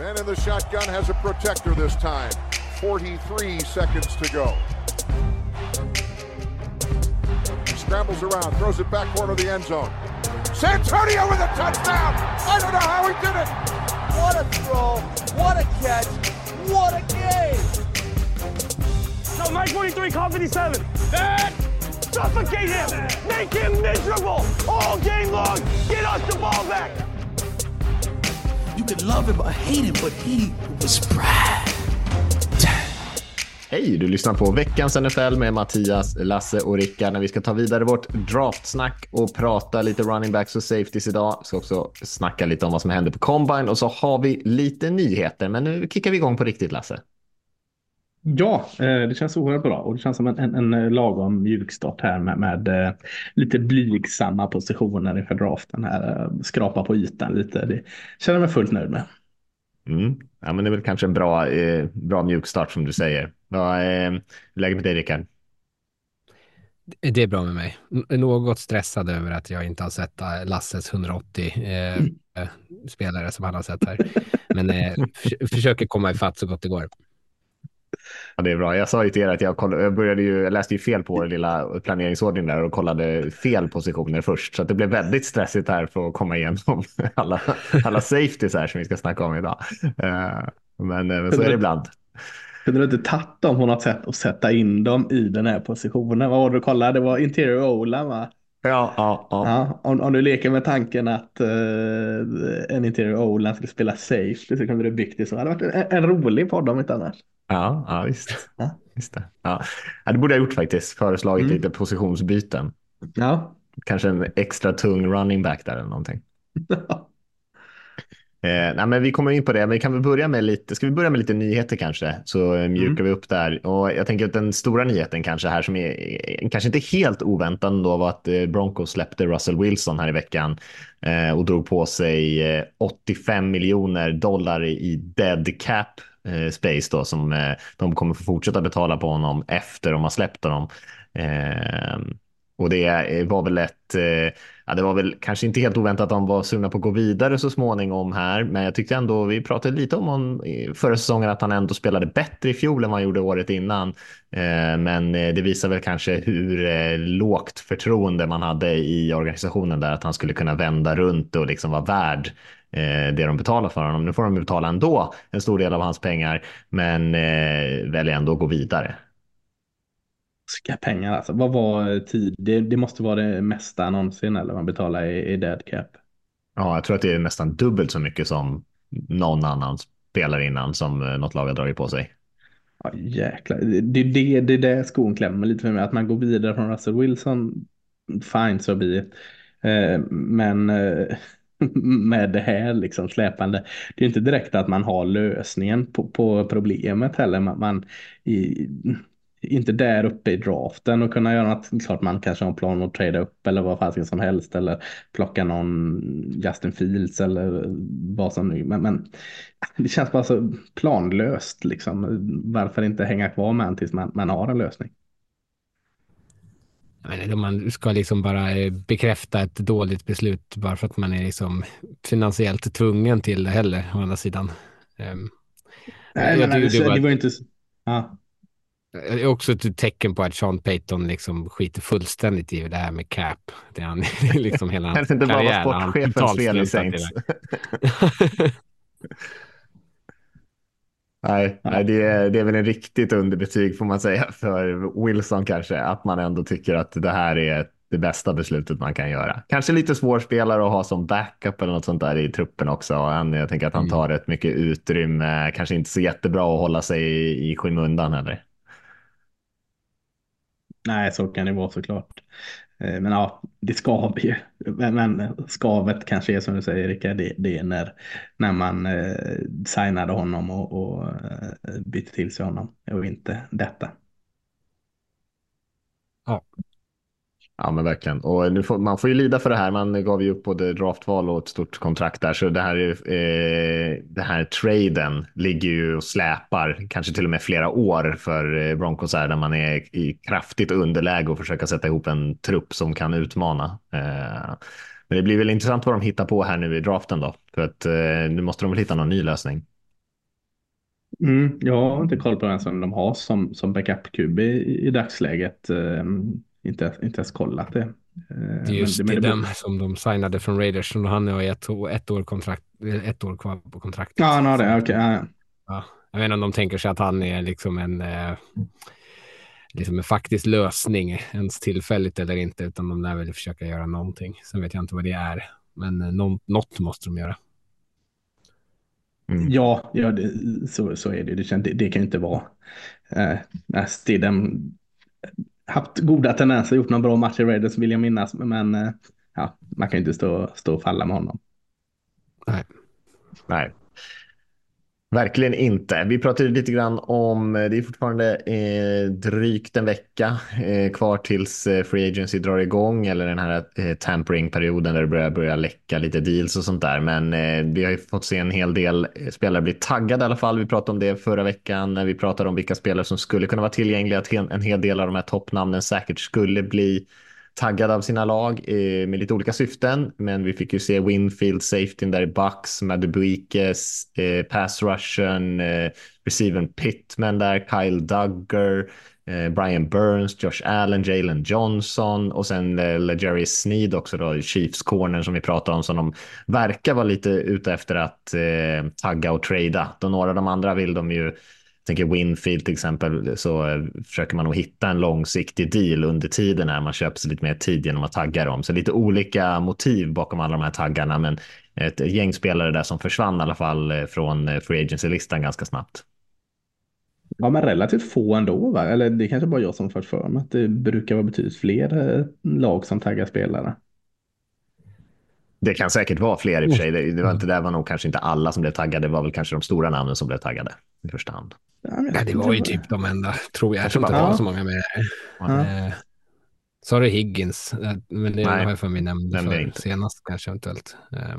Man in the shotgun has a protector this time. 43 seconds to go. He scrambles around, throws it back corner of the end zone. Santonio with a touchdown! I don't know how he did it! What a throw, what a catch, what a game! So Mike 43, call 57. That! Suffocate him! Make him miserable! All game long! Get us the ball back! You could love him or hate him, but he was Brad. Hej, du lyssnar på veckans NFL med Mattias, Lasse och Rickard när vi ska ta vidare vårt draftsnack och prata lite running backs och safeties idag. Vi ska också snacka lite om vad som händer på Combine och så har vi lite nyheter. Men nu kickar vi igång på riktigt, Lasse. Ja, det känns oerhört bra och det känns som en lagom mjukstart här med lite blygsamma positioner inför draften här. Skrapa på ytan lite, det känner jag mig fullt nöjd med. Ja, men det är väl kanske en bra mjukstart som du säger. Vad är läget med dig, Rickard? Det är bra med mig. Något stressad över att jag inte har sett Lasses 180 spelare som han har sett här. Men försöker komma ifatt så gott det går. Ja, det är bra. Jag sa ju till er att jag läste ju fel på lilla planeringsordning där och kollade fel positioner först. Så att det blev väldigt stressigt här för att komma igenom alla safeties här som vi ska snacka om idag. Men så är det ibland. Kunde du inte tatt dem på något sätt och sätta in dem i den här positionen? Vad var det du kollade? Det var interior O-line, va? Ja. Om du leker med tanken att en interior O-line skulle spela safety så kunde du byggt det så. Det hade varit en rolig podd om inte annars. Ja, visst. Ja. Just det. Ja, det borde jag gjort faktiskt. Föreslagit lite positionsbyten. Ja. Kanske en extra tung running back där eller någonting. Nej, men vi kommer in på det. Men vi kan väl börja med lite nyheter kanske. Så mjukar vi upp där. Och jag tänker att den stora nyheten kanske här som är kanske inte helt oväntad då var att Broncos släppte Russell Wilson här i veckan och drog på sig $85 miljoner i dead cap space då som de kommer få fortsätta betala på honom efter de har släppt honom. Och det var väl det var väl kanske inte helt oväntat att de var sugna på att gå vidare så småningom här, men jag tyckte ändå, vi pratade lite om förra säsongen att han ändå spelade bättre i fjol än vad han gjorde året innan, men det visar väl kanske hur lågt förtroende man hade i organisationen där, att han skulle kunna vända runt och liksom vara värd det de betalar för honom. Nu får de betala ändå en stor del av hans pengar, men väljer ändå att gå vidare. Ska pengar alltså. Vad var tid? Det måste vara det mesta någonsin eller man betalar i dead cap. Ja, jag tror att det är nästan dubbelt så mycket som någon annan spelare innan som något lag har dragit på sig. Ja, jäklar. Det är det skon klämmer lite för mig. Att man går vidare från Russell Wilson, fine så blir men med det här liksom släpande. Det är inte direkt att man har lösningen på problemet heller. Man inte där uppe i draften och kunna göra något. Klart man kanske har en plan att trada upp eller vad fan som helst eller plocka någon Justin Fields eller vad som nu. Men det känns bara så planlöst liksom. Varför inte hänga kvar med tills man har en lösning? Man ska liksom bara bekräfta ett dåligt beslut bara för att man är liksom finansiellt tvungen till det heller, å andra sidan. Nej, men det var inte... Ja. Det är också ett tecken på att Sean Payton liksom skiter fullständigt i det här med cap. Det är liksom hela hans karriär. Det karriär. var sportchefens fel i Saints. Nej, det är väl en riktigt underbetyg får man säga för Wilson kanske. Att man ändå tycker att det här är det bästa beslutet man kan göra. Kanske lite svår spelare att ha som backup eller något sånt där i truppen också. Jag tänker att han tar rätt mycket utrymme. Kanske inte så jättebra att hålla sig i skymundan heller. Nej, så kan det vara såklart. Men ja, det skaver ju. Men skavet kanske är som du säger, Rickard, det är när man signade honom och bytte till sig honom och inte detta. Ja, men verkligen. Och man får ju lida för det här. Man gav ju upp både draftval och ett stort kontrakt där. Så det här traden ligger ju och släpar kanske till och med flera år för Broncos här, där man är i kraftigt underläge och försöka sätta ihop en trupp som kan utmana. Men det blir väl intressant vad de hittar på här nu i draften då. För att nu måste de väl hitta någon ny lösning. Jag har inte koll på vem som de har som backup-QB i dagsläget. Inte ens kollat det. Det är just den som de signade från Raiders. Och han har ett år kvar på kontraktet. Ja, han har det. Okej. Ja, jag vet inte om de tänker sig att han är liksom en faktisk lösning, ens tillfälligt eller inte, utan de där vill försöka göra någonting. Sen vet jag inte vad det är, men något måste de göra. Ja, så är det. Det kan ju inte vara. Stidham haft goda tendenser, gjort någon bra match i Raiders vill jag minnas, men man kan ju inte stå och falla med honom. Nej. Verkligen inte. Vi pratade lite grann om, det är fortfarande drygt en vecka kvar tills Free Agency drar igång, eller den här tampering-perioden där det börjar läcka lite deals och sånt där. Men vi har ju fått se en hel del spelare bli taggade i alla fall. Vi pratade om det förra veckan när vi pratade om vilka spelare som skulle kunna vara tillgängliga. Att en hel del av de här toppnamnen säkert skulle bli taggad av sina lag med lite olika syften, men vi fick ju se Winfield, safetyn där i Bucks, Madubuikes, pass rushen, receiver Pittman där, Kyle Duggar, Brian Burns, Josh Allen, Jalen Johnson och sen Jerry Sneed också då, Chiefs corner som vi pratade om, som de verkar vara lite ute efter att tagga och trada. Då några av de andra vill de ju, tänker Winfield till exempel, så försöker man nog hitta en långsiktig deal under tiden när man köper sig lite mer tid genom att tagga dem. Så lite olika motiv bakom alla de här taggarna, men ett gäng spelare där som försvann i alla fall från Free Agency-listan ganska snabbt. Ja, men relativt få ändå, va? Eller det är kanske bara jag som fått för mig att det brukar vara betydligt fler lag som taggar spelare. Det kan säkert vara fler i och för sig. Det var nog kanske inte alla som blev taggade. Det var väl kanske de stora namnen som blev taggade i första hand. Ja, det var ju typ de enda, tror jag. Jag tror inte det var så många med. Så har det Higgins, men det har jag för mig nämnt för senast kanske eventuellt.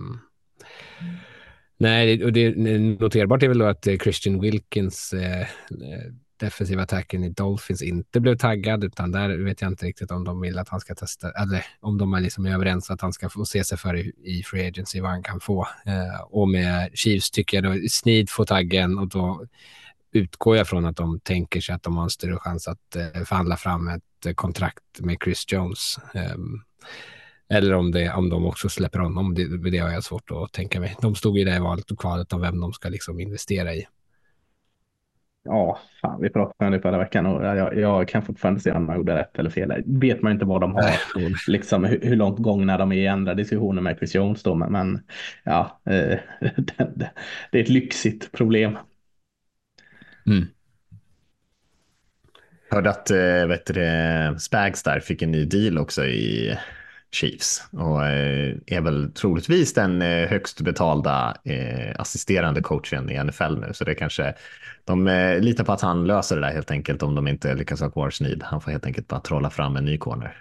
Nej, och det noterbart är väl då att Christian Wilkins, defensiva attacken i Dolphins, inte blev taggad, utan där vet jag inte riktigt om de vill att han ska testa, eller om de är liksom överens att han ska få se sig för i Free Agency vad han kan få. Och med Chiefs tycker jag då Sneed får taggen, och då utgår jag från att de tänker sig att de har en större chans att förhandla fram ett kontrakt med Chris Jones. Eller om de också släpper honom, det har jag svårt att tänka mig. De stod i det valet och kvalet om vem de ska liksom investera i. Ja, fan, vi pratade om det förra veckan och jag kan fortfarande se om man gjorde rätt eller fel. Vet man inte vad de har, liksom hur långt gångna de är i andra diskussioner med Chris Jones då, men ja, det är ett lyxigt problem. Hörde att Spags där fick en ny deal också i Chiefs och är väl troligtvis den högst betalda assisterande coachen i NFL nu, så det kanske de litar på att han löser det där helt enkelt om de inte lyckas ha kvar Sneed. Han får helt enkelt bara trolla fram en ny corner.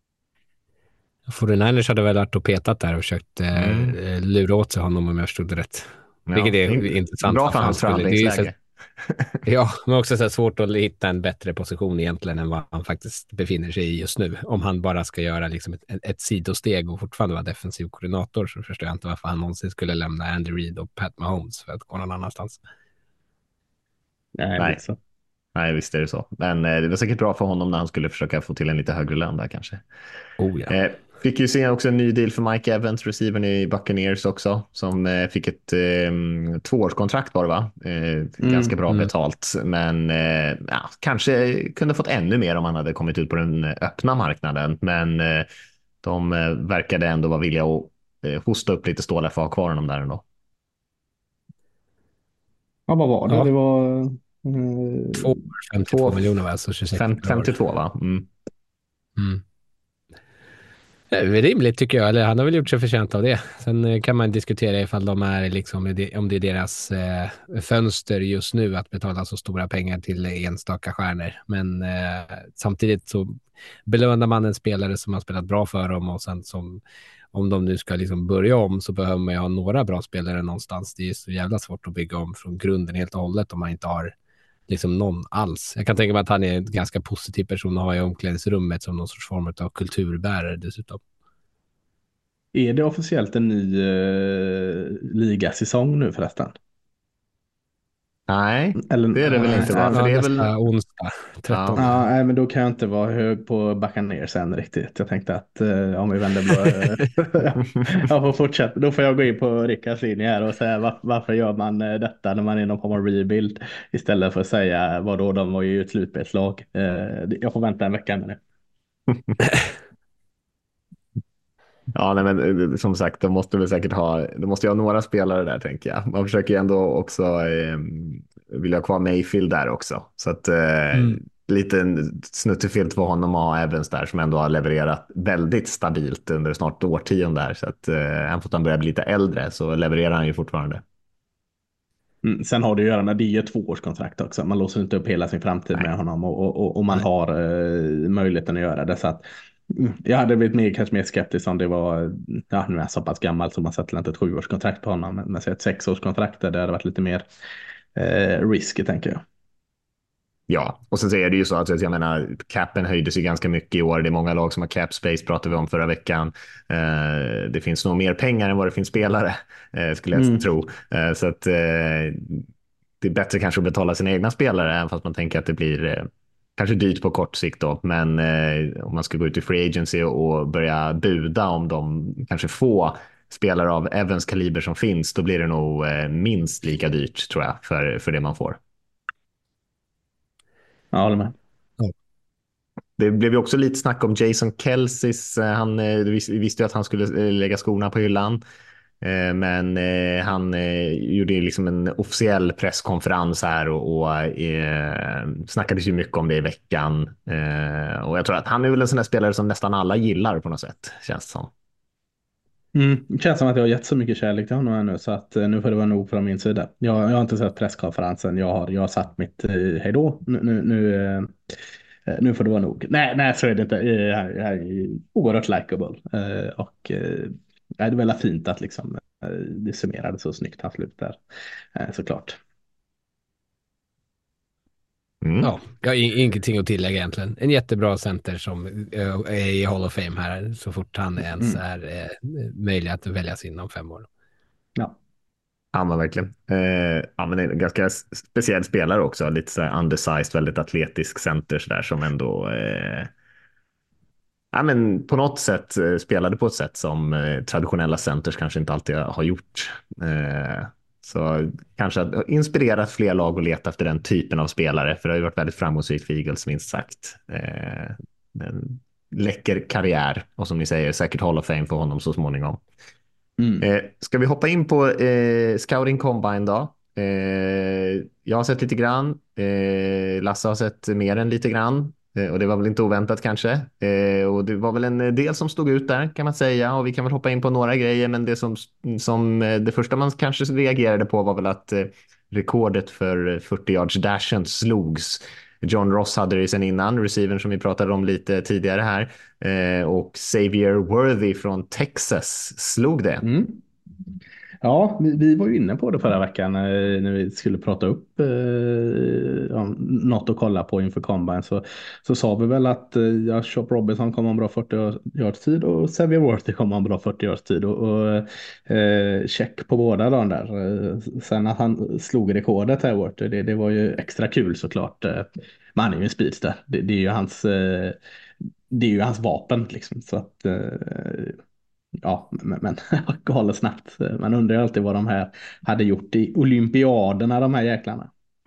49ers hade väl varit och petat där och försökt lura åt sig honom om jag förstod det rätt. Ja, vilket är intressant. Bra för hans förhandlingsläge. Ja, men också så svårt att hitta en bättre position egentligen än vad han faktiskt befinner sig i just nu. Om han bara ska göra liksom ett sidosteg och fortfarande vara defensiv koordinator, så förstår jag inte varför han någonsin skulle lämna Andy Reid och Pat Mahomes för att gå någon annanstans. Nej, visst är det så. Men det var säkert bra för honom när han skulle försöka få till en lite högre lön där kanske. Fick ju se också en ny deal för Mike Evans, receivern i Buccaneers också, som fick ett 2-årskontrakt var det, va? Ganska bra betalt, men kanske kunde fått ännu mer om han hade kommit ut på den öppna marknaden, men de verkade ändå vara villiga att hosta upp lite stålar för att ha kvar honom där ändå. Ja, vad var det? Ja. Det var 52 miljoner, alltså 52, va? Det är rimligt tycker jag, eller han har väl gjort sig förtjänt av det. Sen kan man diskutera ifall de är liksom, om det är deras fönster just nu att betala så stora pengar till enstaka stjärnor. Men samtidigt så belönar man en spelare som har spelat bra för dem, och sen om de nu ska liksom börja om så behöver man ju ha några bra spelare någonstans. Det är så jävla svårt att bygga om från grunden helt och hållet om man inte har liksom någon alls. Jag kan tänka mig att han är en ganska positiv person att ha i omklädningsrummet som någon sorts form av kulturbärare dessutom. Är det officiellt en ny ligasäsong nu förresten? Nej, Eller, det är det väl inte, va? För Ja, det är nästa väl... onsdag, 13. ja, nej, men då kan jag inte vara hög på Buccaneers sen riktigt. Jag tänkte att om vi vänder jag får fortsätta. Då får jag gå in på Rickards linje här och säga varför gör man detta när man är i någon form av rebuild istället för att säga vadå, de var ju ett slutspelslag. Jag får vänta en vecka med det. Ja, nej, men som sagt, de måste väl säkert de måste ju ha några spelare där, tänker jag. Man försöker ju ändå också vilja ha kvar Mayfield där också. Så att lite snuttefilt för honom att ha Evans där som ändå har levererat väldigt stabilt under snart årtionde där. Så att även fast han börjar bli lite äldre så levererar han ju fortfarande. Sen har det att göra med det är 2-årskontrakt också. Man låser inte upp hela sin framtid med honom och man har möjligheten att göra det. Så att, jag hade blivit kanske mer skeptisk om det var, nu är jag så pass gammal så man sätter inte ett 7-årskontrakt på honom. Men ett 6-årskontrakt där det hade varit lite mer risky, tänker jag. Ja, och sen så är det ju så att jag menar, capen höjdes ju ganska mycket i år. Det är många lag som har cap space, pratade vi om förra veckan. Det finns nog mer pengar än vad det finns spelare, skulle jag tro. Så att det är bättre kanske att betala sina egna spelare, även fast man tänker att det blir kanske dyrt på kort sikt då. Men om man ska gå ut i free agency och börja buda om de kanske få spelare av Evans kaliber som finns, då blir det nog minst lika dyrt, tror jag, för det man får. Jag håller med. Det blev ju också lite snack om Jason Kelce's. Vi visste ju att han skulle lägga skorna på hyllan. Men han gjorde liksom en officiell presskonferens här och snackades ju mycket om det i veckan. Och jag tror att han är väl en sån där spelare som nästan alla gillar på något sätt, känns det som. Det känns som att jag har gett så mycket kärlek till honom nu så att nu får det vara nog från min sida. Jag har inte sett presskonferensen. Jag har satt mitt hejdå. Nu får det vara nog. Nej, så är det inte. Jag är oerhört likeable. Och det är väldigt fint att liksom, det summerade så snyggt han slutar. Såklart. Ja, jag har ingenting att tillägga egentligen. En jättebra center som är i Hall of Fame här så fort han ens är möjlig att väljas inom 5 år. Ja. Ja, men verkligen. Ja, men en ganska speciell spelare också. Lite så här undersized, väldigt atletisk center så där, som ändå ja, men på något sätt spelade på ett sätt som traditionella centers kanske inte alltid har gjort. Så kanske att inspirerat fler lag att leta efter den typen av spelare, för det har ju varit väldigt framgångsrikt för Eagles, minst sagt. En läcker karriär och som ni säger, säkert Hall of Fame för honom så småningom. Ska vi hoppa in på Scouting Combine då? Jag har sett lite grann. Lasse har sett mer än lite grann. Och det var väl inte oväntat kanske. Och det var väl en del som stod ut där, kan man säga. Och vi kan väl hoppa in på några grejer. Men det som det första man kanske reagerade på var väl att rekordet för 40 yards dashen slogs. John Ross hade det sen innan, receivern som vi pratade om lite tidigare här. Och Xavier Worthy från Texas slog det. Ja, vi var ju inne på det förra veckan när vi skulle prata upp något att kolla på inför Combine. Så sa vi väl att Chop Robinson kommer ha en bra 40 yards tid och Xavier Worthy kommer ha en bra 40 yards tid. Och check på båda de där. Sen att han slog rekordet här, Worthy, det var ju extra kul såklart. Men han är ju en speedster. Det är ju hans... det är ju hans vapen liksom. Så att... Ja, men jag håller snabbt. Man undrar alltid vad de här hade gjort i olympiaderna, de här jäklarna.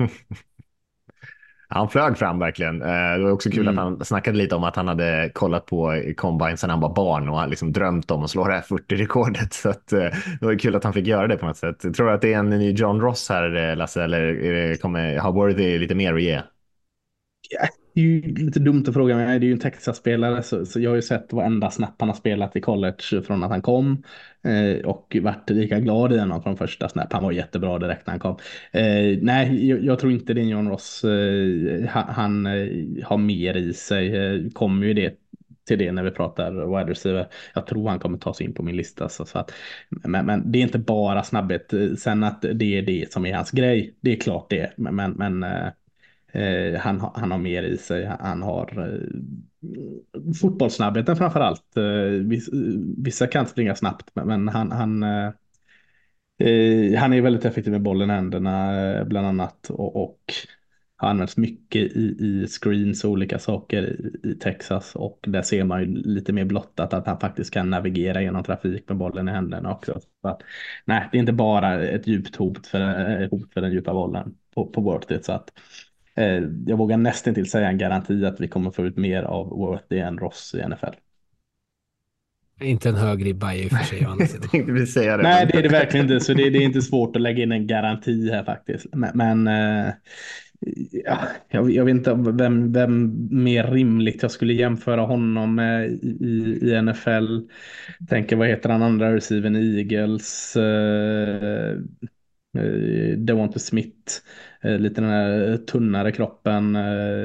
Han flög fram verkligen. Det var också kul att han snackade lite om att han hade kollat på Combine sedan han var barn och liksom drömt om att slå det här 40-rekordet. Så att, det var kul att han fick göra det på något sätt. Jag tror att det är en ny John Ross här, Lasse, eller kommer ha Worthy lite mer att ge? Ja, det är ju lite dumt att fråga mig. Det är ju en Texas-spelare så jag har ju sett varenda snap han har spelat i college från att han kom och varit lika glad i honom från första snap. Han var jättebra direkt när han kom. Nej, jag tror inte det är John Ross. Han har mer i sig. Kommer ju det till det när vi pratar wide receiver. Jag tror han kommer ta sig in på min lista. Så att, men det är inte bara snabbhet. Sen att det är det som är hans grej. Det är klart det. Men han har mer i sig. Han har fotbollssnabbheten framför allt. Vissa kan springa snabbt, men han Han är väldigt effektiv med bollen i händerna bland annat och har använts mycket i screens och olika saker i Texas, och där ser man ju lite mer blottat att han faktiskt kan navigera genom trafik med bollen i händerna också. Så att, nej, det är inte bara ett djupt hot för den djupa bollen på Worthy, så att jag vågar nästan till säga en garanti att vi kommer få ut mer av Worthy än Ross i NFL. Inte en hög ribba i och för sig. Jag tänkte precis säga det. Nej, det är det verkligen inte. Så det är inte svårt att lägga in en garanti här faktiskt. Men ja, jag vet inte vem mer rimligt jag skulle jämföra honom med i NFL. Tänker, vad heter han andra receiven i Eagles? Devonta Smith. Lite den här tunnare kroppen.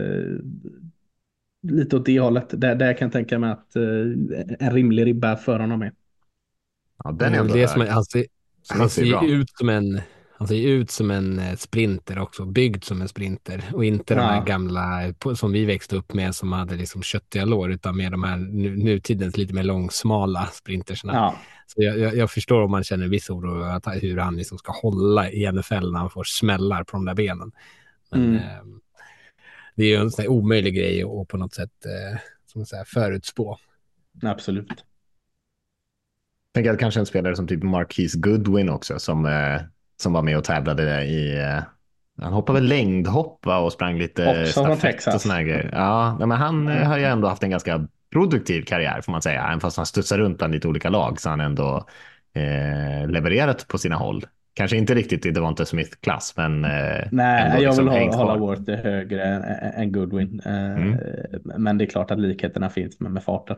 Lite åt det hållet. Där kan jag tänka mig att en rimlig ribba för honom är. Ja, den är ändå det som hög. han ser ju ut som en sprinter också, byggd som en sprinter, och inte de här gamla som vi växte upp med som hade liksom köttiga lår, utan med de här nutidens lite mer långsmala sprintersna. Ja. Så jag förstår om man känner viss oro att hur han liksom ska hålla i NFL när han får smällar på de där benen. Men det är ju en sån här omöjlig grej att på något sätt som säga, förutspå. Absolut. Jag tänker att kanske en spelare som typ Marquise Goodwin också som var med och tävlade i han hoppade väl längdhoppa och sprang lite stafett och såna här grejer. Ja, men han har ju ändå haft en ganska produktiv karriär får man säga. Även fast han studsar runt bland lite olika lag så han ändå levererat på sina håll. Kanske inte riktigt i Devonta Smith-klass, men nej, jag vill hålla Worthy högre än Goodwin. Men det är klart att likheterna finns med farten.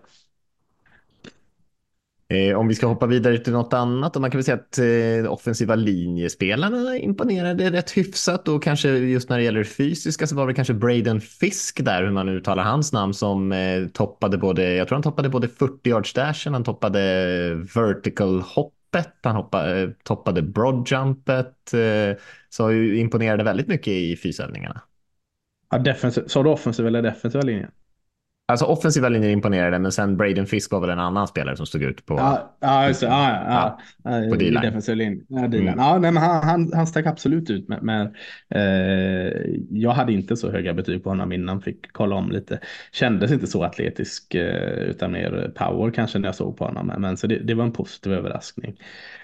Om vi ska hoppa vidare till något annat, och man kan väl säga att offensiva linjespelarna imponerade rätt hyfsat, och kanske just när det gäller fysiska så var det kanske Braden Fisk där, hur man uttalar hans namn, som toppade jag tror han toppade både 40-yard dashen, han toppade vertical hoppet, han toppade broadjumpet, så imponerade väldigt mycket i fysövningarna. Ja, så du offensiva eller defensiva linjen? Alltså offensiva linjer imponerade, men sen Braden Fisk var väl en annan spelare som stod ut på på D-line. Defensiva linjen. Ja, nej, men han stack absolut ut, men jag hade inte så höga betyg på honom innan, fick kolla om lite. Kändes inte så atletisk utan mer power kanske när jag såg på honom, men så det var en positiv överraskning.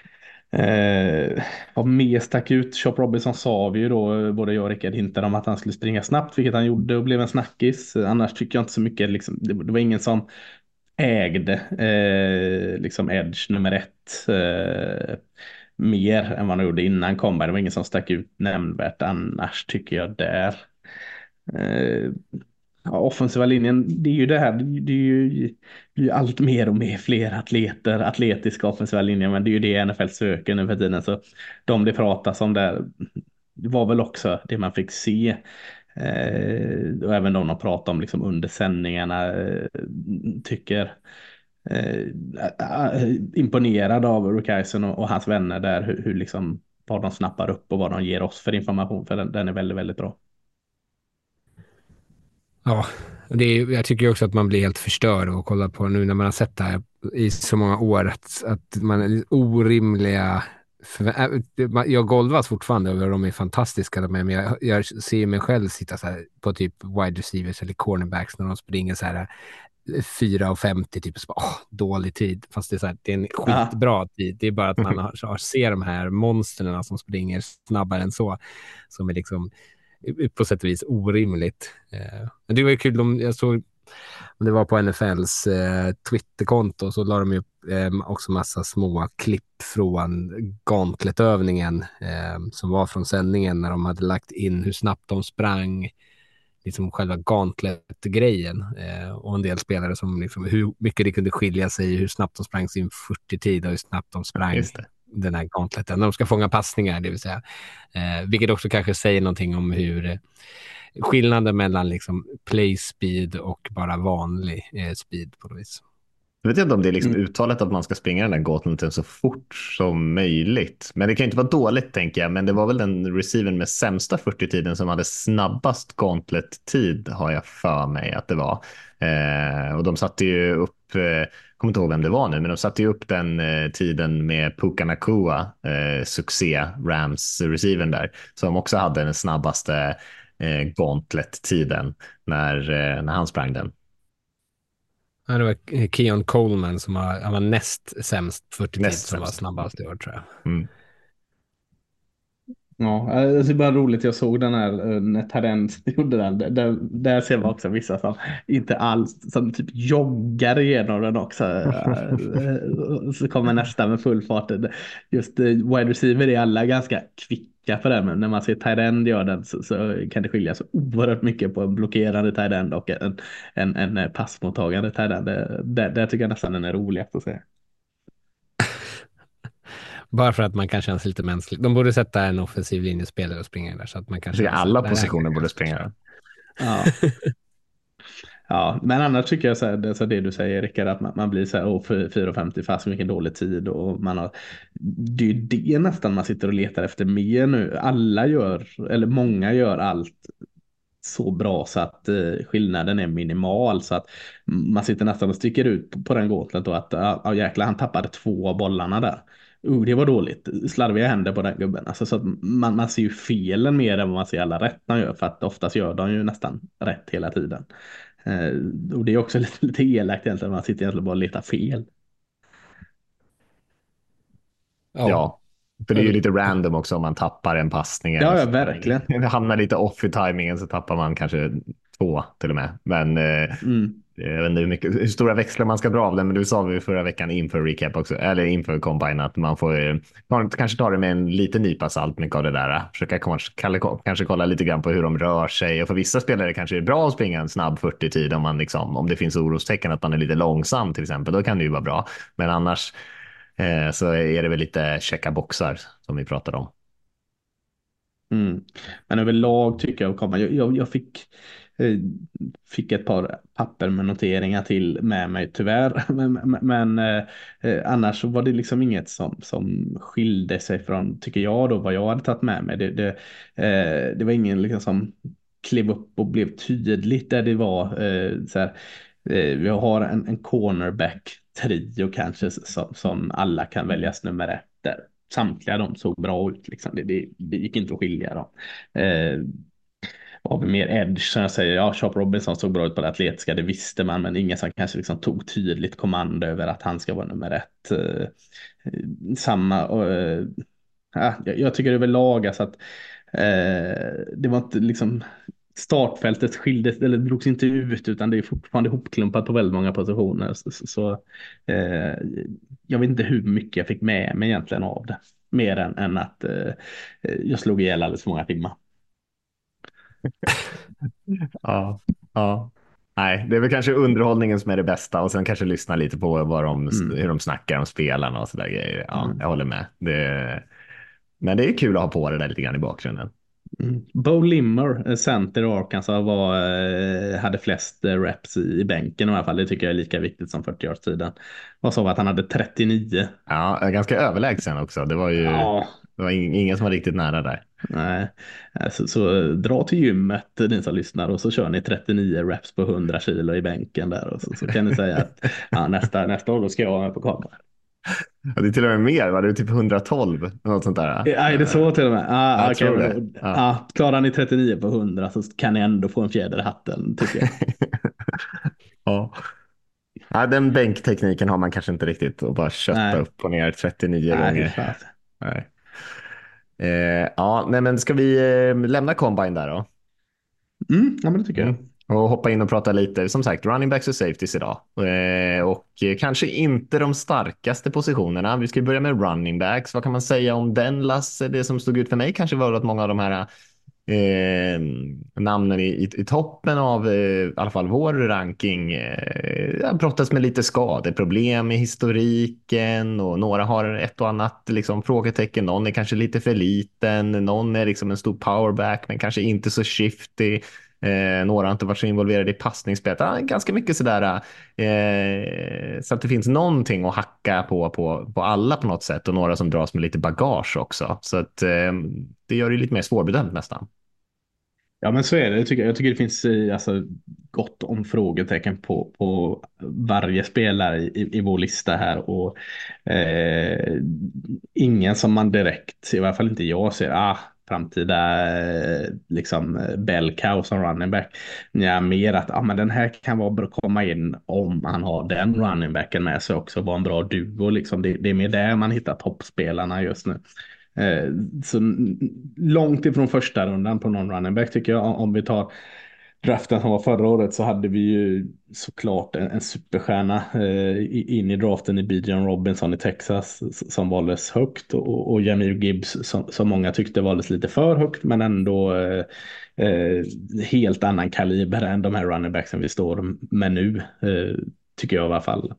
Vad mer stack ut? Chop Robinson sa vi ju då, både jag och Rickard hintade om att han skulle springa snabbt, vilket han gjorde och blev en snackis. Annars tycker jag inte så mycket liksom, det var ingen som ägde liksom edge nummer 1 mer än vad han gjorde innan combine. Det var ingen som stack ut nämnvärt annars, tycker jag där. Offensiva linjen, det är ju det här, det är ju allt mer och mer fler atletiska offensiva linjer, men det är ju det NFL söker nu för tiden, så det pratas om där, det var väl också det man fick se, och även de pratar om liksom under sändningarna, tycker imponerad av Rick Eisen och hans vänner där, hur liksom, vad de snappar upp och vad de ger oss för information, för den är väldigt, väldigt bra. Ja, jag tycker också att man blir helt förstörd och kolla på nu när man har sett det här i så många år att man är orimliga. Jag golvas fortfarande över de är fantastiska, men jag ser mig själv sitta så här på typ wide receivers eller cornerbacks när de springer så här 4:50 typ, så dålig tid, fast det är så här, det är en skitbra tid, det är bara att man ser de här monsterna som springer snabbare än så, som är liksom på sätt och vis orimligt. Det var ju kul, jag såg det var på NFLs Twitterkonto, så la de upp också massa små klipp från gauntletövningen som var från sändningen, när de hade lagt in hur snabbt de sprang, liksom själva gauntlet-grejen, och en del spelare som liksom, hur mycket det kunde skilja sig, hur snabbt de sprang sin 40-tid och hur snabbt de sprang den här gauntleten när de ska fånga passningar, det vill säga, vilket också kanske säger någonting om hur skillnaden mellan liksom play speed och bara vanlig speed på något vis. Jag vet inte om det är liksom uttalet att man ska springa den där gauntleten så fort som möjligt. Men det kan inte vara dåligt, tänker jag. Men det var väl den receiven med sämsta 40-tiden som hade snabbast gauntlet-tid, har jag för mig att det var. Och de satte ju upp kommer inte ihåg vem det var nu, men de satte ju upp den tiden med Puka Nacua, succé Rams-receiven där, som också hade den snabbaste gauntlet-tiden när han sprang den. Ja, det var Keon Coleman han var näst sämst 40-tid som var sämst. snabbast i år, tror jag. Mm. Ja, det är bara roligt. Jag såg den här när Tarent gjorde den. Där ser man också vissa som inte alls, som typ joggar igenom den också. Så kommer nästa med full fart. Just wide receiver är alla ganska kvicka på det, men när man ser Tarent gör den så kan det skilja så oerhört mycket på en blockerande Tarent och en passmottagande Tarent. Där tycker jag nästan den är roligast att se. Bara för att man kan känna sig lite mänsklig. De borde sätta en offensiv linjespelare och springa där så att man kan känna alla positioner borde springa. Ja. Ja, men annars tycker jag så här, det du säger, Rickard, att man blir så här, 4:50 fast vilken dålig tid, och det är ju det nästan man sitter och letar efter mer nu. Många gör allt så bra så att skillnaden är minimal, så att man sitter nästan och sticker ut på den gåtlet då att jäklar, han tappade 2 av bollarna där. Det var dåligt. Slarviga händer på den gubben. Alltså, så att man ser ju felen mer än vad man ser alla rätt han gör, för att oftast gör de ju nästan rätt hela tiden. Och det är också lite elakt egentligen, man sitter egentligen bara och letar fel. Ja, för det är ju lite random också om man tappar en passning. Ja, verkligen. Det hamnar lite off i timingen så tappar man kanske 2 till och med. Men jag vet inte hur stora växlar man ska dra av den, men det sa vi förra veckan inför recap också, eller inför combine, att man får kanske ta det med en liten nypa salt mycket av det där. Försöka kanske kolla lite grann på hur de rör sig, och för vissa spelare kanske det är bra att springa en snabb 40-tid om det finns orostecken att man är lite långsam till exempel, då kan det ju vara bra. Men annars så är det väl lite checka boxar som vi pratade om. Men överlag tycker jag fick ett par papper med noteringar till med mig tyvärr, men annars så var det liksom inget som skilde sig från, tycker jag då, vad jag hade tagit med mig. Det var ingen liksom som klev upp och blev tydligt där det var så här, vi har en cornerback trio kanske som alla kan väljas nummer 1 där. Samtliga de såg bra ut liksom. Det gick inte att skilja dem. Har vi mer edge som jag säger, ja, Sharp Robinson såg bra ut på det atletiska, det visste man, men ingen som kanske liksom tog tydligt kommando över att han ska vara nummer 1. Jag tycker överlag alltså att det var inte liksom startfältet skildes eller drogs inte ut, utan det är fortfarande ihopklumpat på väldigt många positioner, så jag vet inte hur mycket jag fick med mig egentligen av det, mer än att jag slog ihjäl alldeles för många timmar. Ja. Nej, det är väl kanske underhållningen som är det bästa, och sen kanske lyssna lite på hur de snackar om spelarna och sådär grejer. Ja, jag håller med. Men det är kul att ha på det där lite grann i bakgrunden. Bo Limmer, center i Arkansas, hade flest reps i bänken i alla fall. Det tycker jag är lika viktigt som 40-årstiden. Och så att han hade 39. Ja, ganska överlägsen också. Det var ju det var ingen som var riktigt nära där. Nej, så dra till gymmet ni som lyssnar, och så kör ni 39 reps på 100 kilo i bänken där, och så kan ni säga att nästa år då ska jag vara med på kameran. Ja, det är till och med mer, var det typ 112? Något sånt där. Ja, är det så till och med? Jag tror det. Klarar ni 39 på 100 så kan ni ändå få en fjäder i hatten, tycker jag. Ja, den bänktekniken har man kanske inte riktigt, att bara kötta upp och ner 39 gånger. Nej. Nej, men ska vi lämna combine där då? Ja, men det tycker jag. Och hoppa in och prata lite, som sagt, running backs och safeties idag. Och kanske inte de starkaste positionerna. Vi ska börja med running backs. Vad kan man säga om den, Lasse? Det som stod ut för mig kanske var att många av de här namnen i toppen av i alla fall vår ranking brottas med lite skadeproblem i historiken, och några har ett och annat liksom frågetecken. Någon är kanske lite för liten, någon är liksom en stor powerback men kanske inte så shifty. Några har inte varit så involverade i passningsspelet. Ganska mycket sådär så att det finns någonting att hacka på alla på något sätt, och några som dras med lite bagage också. Så att det gör det lite mer svårbedömt nästan. Ja, men så är det. Jag tycker det finns alltså, gott om frågetecken på varje spelare i vår lista här. Och ingen som man direkt, i varje fall inte jag, ser framtida liksom bell cow som running back. Ja, mer att men den här kan vara bra att komma in om han har den running backen med sig också. Vara en bra duo. Liksom. Det är mer där man hittar toppspelarna just nu. Så långt ifrån första rundan på någon running back tycker jag. Om vi tar draften som var förra året så hade vi ju såklart en superstjärna in i draften i Bijan Robinson i Texas som valdes högt och Jahmyr Gibbs som många tyckte valdes lite för högt men ändå helt annan kaliber än de här running backsen vi står med nu tycker jag i alla fall.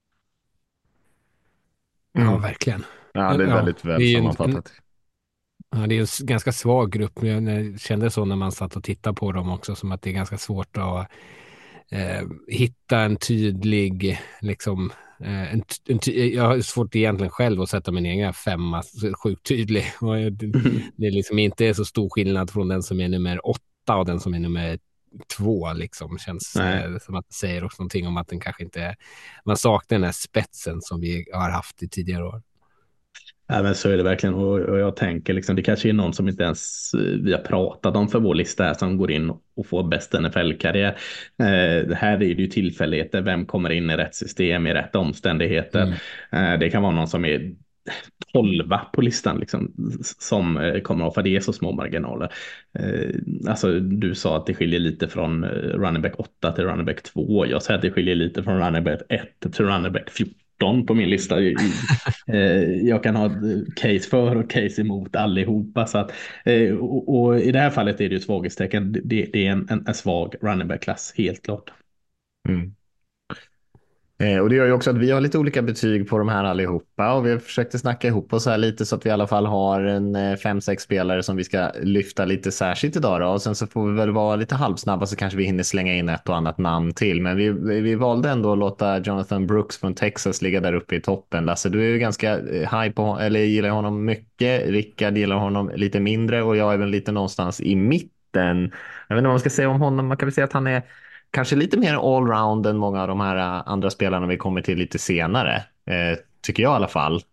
Ja, verkligen. Ja, det är väldigt väl sammanfattat. Ja, det är en ganska svag grupp. Jag kände så när man satt och tittade på dem också, som att det är ganska svårt att hitta en tydlig, liksom, jag har svårt egentligen själv att sätta min egen femma sjukt tydlig. Och det är liksom inte så stor skillnad från den som är nummer 8 och den som är nummer 2 liksom. Känns som att det säger också någonting om att den kanske inte, man saknar den här spetsen som vi har haft i tidigare år. Ja, men så är det verkligen och jag tänker liksom, det kanske är någon som inte ens vi har pratat om för vår lista här som går in och får bäst NFL-karriär. Det här är det ju tillfälligheter, vem kommer in i rätt system i rätt omständigheter. Det kan vara någon som är 12 på listan liksom, som kommer att, för det är så små marginaler. Alltså du sa att det skiljer lite från running back 8 till running back 2. Jag säger att det skiljer lite från running back 1 till running back 14 på min lista. Jag kan ha case för och case emot allihopa. Så att, och i det här fallet är det ju ett svaghetstecken. Det är en svag running back-klass, helt klart. Mm. Och det gör ju också att vi har lite olika betyg på de här allihopa och vi försökte snacka ihop oss här lite så att vi i alla fall har en 5-6 spelare som vi ska lyfta lite särskilt idag då. Och sen så får vi väl vara lite halvsnabba så kanske vi hinner slänga in ett och annat namn till. Men vi valde ändå att låta Jonathan Brooks från Texas ligga där uppe i toppen. Lasse, du är ju ganska high på, eller gillar honom mycket. Rickard gillar honom lite mindre och jag är väl lite någonstans i mitten. Jag vet inte vad man ska säga om honom. Man kan väl säga att han är kanske lite mer allround än många av de här andra spelarna vi kommer till lite senare. Tycker jag i alla fall.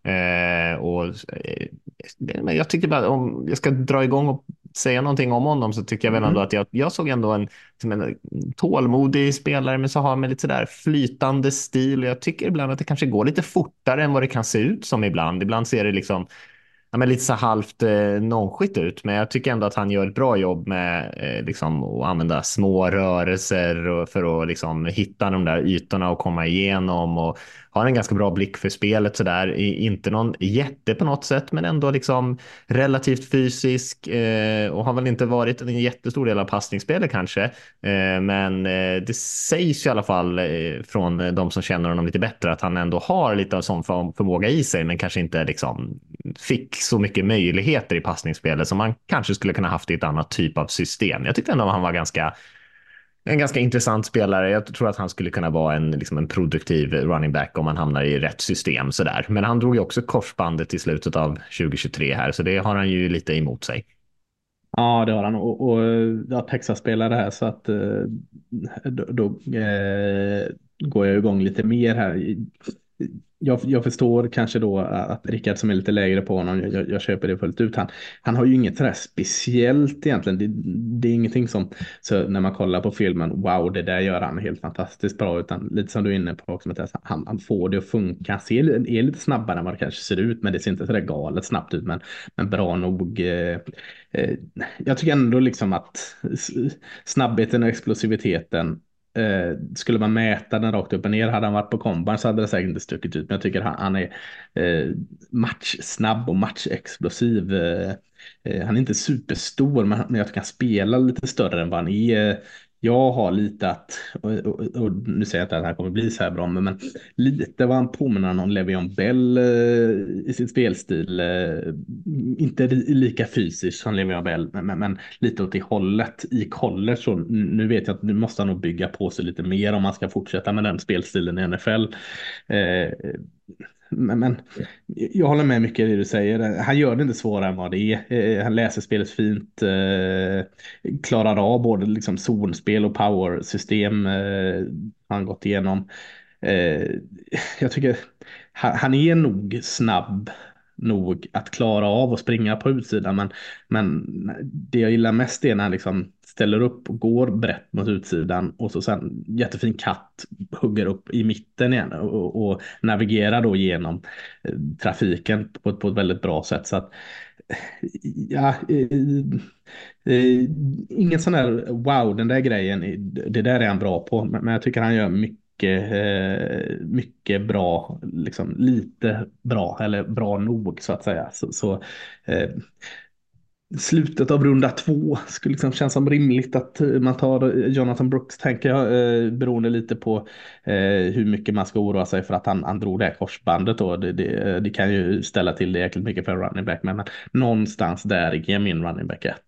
Men jag tycker bara, om jag ska dra igång och säga någonting om honom så tycker jag väl ändå att jag såg ändå en tålmodig spelare men så har man lite sådär flytande stil. Jag tycker ibland att det kanske går lite fortare än vad det kan se ut som ibland. Ibland ser det liksom lite så halvt nonskigt ut, men jag tycker ändå att han gör ett bra jobb med liksom, att använda små rörelser för att liksom, hitta de där ytorna och komma igenom och har en ganska bra blick för spelet så där. Inte någon jätte på något sätt, men ändå liksom relativt fysisk och har väl inte varit en jättestor del av passningsspelet kanske, men det sägs i alla fall från de som känner honom lite bättre att han ändå har lite av sån förmåga i sig, men kanske inte liksom fick så mycket möjligheter i passningsspelet som man kanske skulle kunna haft i ett annat typ av system. Jag tyckte ändå att han var en ganska intressant spelare. Jag tror att han skulle kunna vara en produktiv running back om man hamnar i rätt system sådär. Men han drog ju också korsbandet i slutet av 2023 här, så det har han ju lite emot sig. Ja, det har han. Och Texas spelar det här så att då går jag igång lite mer här. Jag förstår kanske då att Rickard som är lite lägre på honom, jag köper det fullt ut. Han har ju inget sådär speciellt egentligen. Det är ingenting som, så när man kollar på filmen, wow, det där gör han helt fantastiskt bra. Utan lite som du är inne på också, att han får det att funka. Han är lite snabbare än vad det kanske ser ut, men det ser inte sådär galet snabbt ut. Men bra nog. Jag tycker ändå liksom att snabbheten och explosiviteten, skulle man mäta den rakt upp och ner, hade han varit på Combine så hade det säkert inte stuckit ut, men jag tycker han är matchsnabb och matchexplosiv. Han är inte superstor, men jag tycker han spelar lite större än vad han är. Jag har lite att, och nu säger jag inte att det här kommer bli så här bra, men lite vad han påminner om Le'Veon Bell i sin spelstil. Inte lika fysiskt som Le'Veon Bell, men lite åt det hållet i college. Så nu vet jag att nu måste han nog bygga på sig lite mer om man ska fortsätta med den spelstilen i NFL. Men jag håller med mycket i det du säger. Han gör det inte svårare än vad det är. Han läser spelet fint. Klarar av både liksom zonspel och powersystem. Han gått igenom. Jag tycker han är nog snabb nog att klara av att springa på utsidan. Men det jag gillar mest är när han liksom ställer upp och går brett mot utsidan och så sen jättefin katt hugger upp i mitten igen och navigerar då genom trafiken på ett väldigt bra sätt. Så att ja, ingen sån där wow, den där grejen, det där är han bra på. Men jag tycker han gör mycket bra, liksom lite bra eller bra nog så att säga. Slutet av runda 2 skulle liksom kännas som rimligt att man tar Jonathan Brooks, tänker jag, beroende lite på hur mycket man ska oroa sig för att han drog det här korsbandet då. Det kan ju ställa till det jäkligt mycket för en running back, men någonstans där ger min running back 1.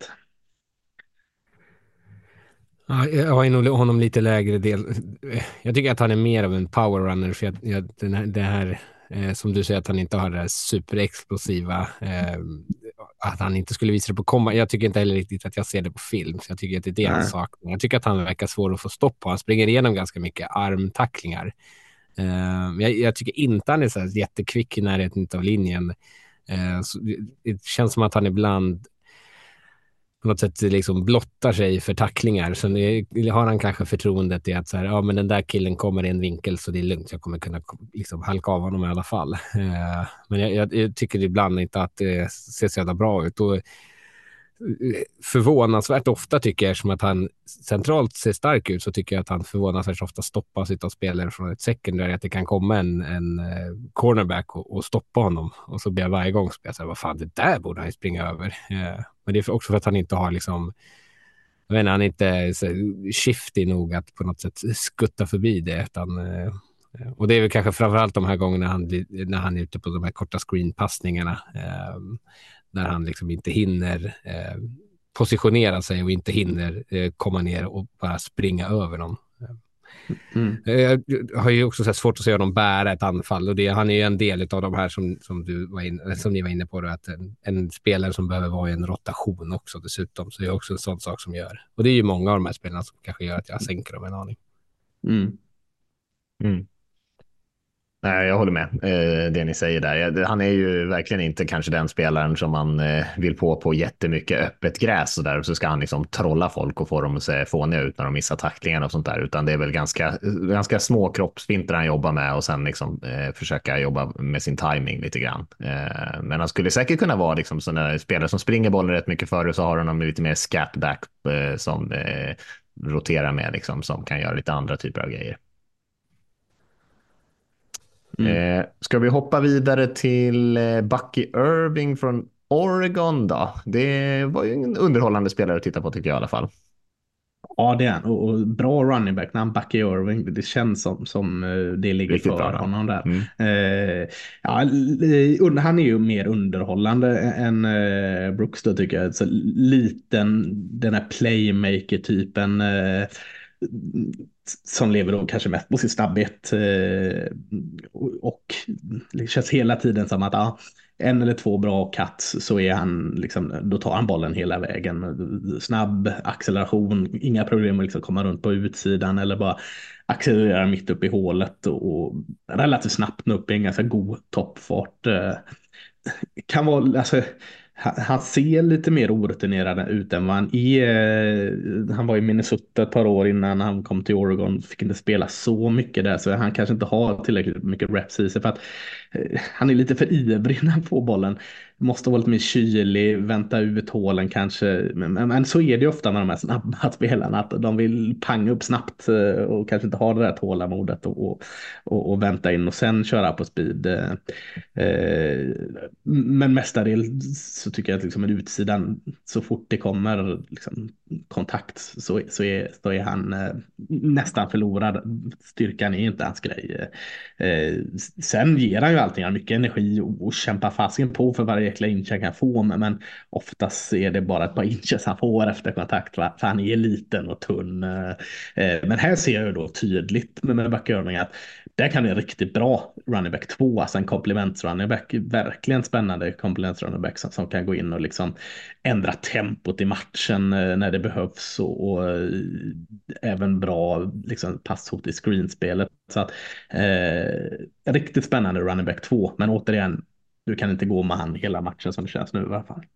Ja, jag har nog honom lite lägre del. Jag tycker att han är mer av en power runner, för det här som du säger, att han inte har det här superexplosiva, att han inte skulle visa det på komma. Jag tycker inte heller riktigt att jag ser det på film, så jag tycker att det är det han saknar. Jag tycker att han verkar svår att få stopp på. Han springer igenom ganska mycket armtacklingar. Jag tycker inte han är så här jättekvick i närheten av linjen. Det känns som att han ibland på något sätt liksom blottar sig för tacklingar. Så har han kanske förtroendet i att så här, ja, men den där killen kommer i en vinkel så det är lugnt, jag kommer kunna liksom halka av honom i alla fall. Men jag tycker ibland inte att det ser så jävla bra ut. Och förvånansvärt ofta tycker jag, som att han centralt ser stark ut, så tycker jag att han förvånansvärt ofta stoppar sitt av spelare från ett secondary, att det kan komma en cornerback och stoppa honom, och så blir jag varje gång spela så här, vad fan, det där borde han ju springa över. Men det är också för att han inte har liksom, jag vet inte, han är inte så shifty nog att på något sätt skutta förbi det, utan och det är väl kanske framförallt de här gångerna när han är ute på de här korta screenpassningarna, när han liksom inte hinner positionera sig och inte hinner komma ner och bara springa över dem. Jag har ju också så svårt att se honom bära ett anfall, och han är ju en del av de här som ni var inne på då, att en spelare som behöver vara i en rotation också dessutom, så det är också en sån sak som gör, och det är ju många av de här spelarna som kanske gör att jag sänker dem en aning. Nej, jag håller med det ni säger där. Han är ju verkligen inte kanske den spelaren som man vill på jättemycket öppet gräs och där, och så ska han liksom trolla folk och få dem att se fåniga ut när de missar tacklingar och sånt där, utan det är väl ganska små kroppsfinter han jobbar med, och sen liksom försöka jobba med sin timing lite grann. Men han skulle säkert kunna vara liksom sådana spelare som springer bollen rätt mycket före, så har han lite mer scatback som roterar med liksom, som kan göra lite andra typer av grejer. Ska vi hoppa vidare till Bucky Irving från Oregon då? Det var ju en underhållande spelare att titta på, tycker jag i alla fall. Ja, det är han. Och bra running back när han Bucky Irving. Det känns som det ligger riktigt för honom där. Han är ju mer underhållande än Brooks då, tycker jag. Så liten, den här playmaker-typen som lever då kanske mest på sin snabbhet, och det känns hela tiden som att en eller två bra cuts så är han liksom, då tar han bollen hela vägen. Snabb acceleration, inga problem att liksom komma runt på utsidan eller bara accelerera mitt upp i hålet och relativt snabbt nå upp i en ganska god toppfart. Kan vara, alltså, han ser lite mer orutinerad ut än vad han är. Han var i Minnesota ett par år innan han kom till Oregon. Fick inte spela så mycket där, så han kanske inte har tillräckligt mycket reps i sig, för att han är lite för ivrig när han får bollen. Måste vara lite mer kylig, vänta ut hålen kanske. Men så är det ofta med de här snabba spelarna, att de vill panga upp snabbt och kanske inte ha det där tålamodet och vänta in och sen köra på speed. Men mestadels så tycker jag att liksom en utsidan, så fort det kommer liksom kontakt så är han nästan förlorad. Styrkan är inte hans grej. Sen ger han ju allting, han har mycket energi och kämpar fasken på för varje jäkla incheck han får, men oftast är det bara ett par inches han får efter kontakt, för han är liten och tunn. Men här ser jag då tydligt med Bucky Irving att där kan det en riktigt bra running back 2, alltså en komplements running back, verkligen spännande komplements running back som kan gå in och liksom ändra tempot i matchen när det behövs, och även bra liksom passhot i screenspelet. Så att riktigt spännande running back 2, men återigen, du kan inte gå med han hela matchen som det känns nu i alla fall.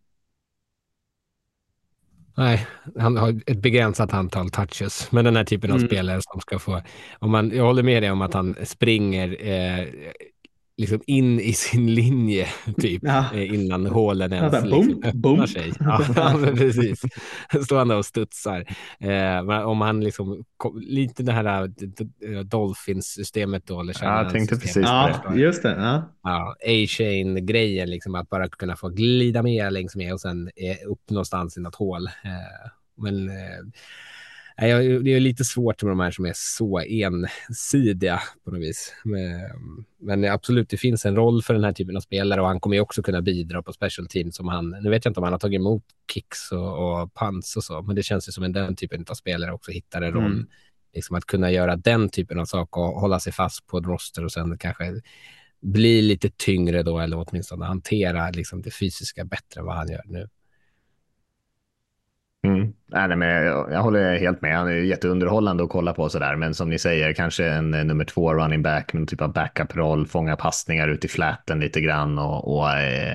Nej, han har ett begränsat antal touches. Men den här typen av spelare som ska få... Jag håller med dig om att han springer liksom in i sin linje typ innan hålen ens liksom öppnar sig. Ja, precis. Står han där och studsar. Om han liksom... Lite det här Dolphins-systemet då. Eller jag tänkte precis på det. Just det. Ja, A-chain-grejen, liksom att bara kunna få glida med längs med och sen upp någonstans i något hål. Men det är lite svårt med de här som är så ensidiga på något vis. Men absolut, det finns en roll för den här typen av spelare, och han kommer ju också kunna bidra på special team som nu vet jag inte om han har tagit emot kicks och punts och så, men det känns ju som den typen av spelare också hittar en roll. Liksom att kunna göra den typen av sak och hålla sig fast på ett roster och sen kanske bli lite tyngre då, eller åtminstone hantera liksom det fysiska bättre än vad han gör nu. Nej, men jag håller helt med. Han är jätteunderhållande att kolla på sådär, men som ni säger, kanske en nummer 2 running back med en typ av backup-roll, fånga passningar ut i flatten lite grann och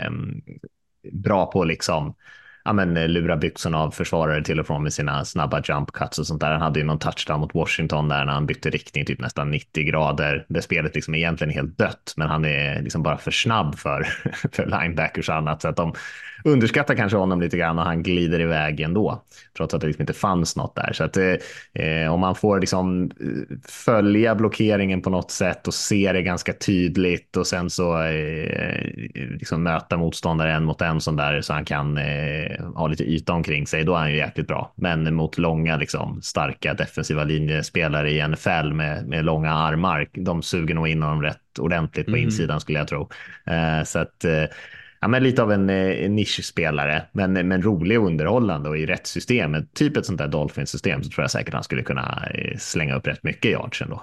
bra på liksom lura byxorna av försvarare till och från med sina snabba jump cuts och sånt där. Han hade ju någon touchdown mot Washington där när han bytte riktning typ nästan 90 grader. Det spelet liksom är egentligen helt dött, men han är liksom bara för snabb för linebackers och annat, så att de underskattar kanske honom lite grann och han glider iväg ändå, trots att det liksom inte fanns något där. Så att om man får liksom följa blockeringen på något sätt och se det ganska tydligt och sen så liksom möta motståndare en mot en sån där, så han kan ha lite yta omkring sig, då är han ju jäkligt bra. Men mot långa liksom starka defensiva linjespelare i NFL med långa armar, de suger nog in honom rätt ordentligt på insidan, skulle jag tro. Så att men lite av en nischspelare, men rolig och underhållande, och i rätt system, typ ett sånt där Dolphins-system, så tror jag säkert han skulle kunna slänga upp rätt mycket yards ändå.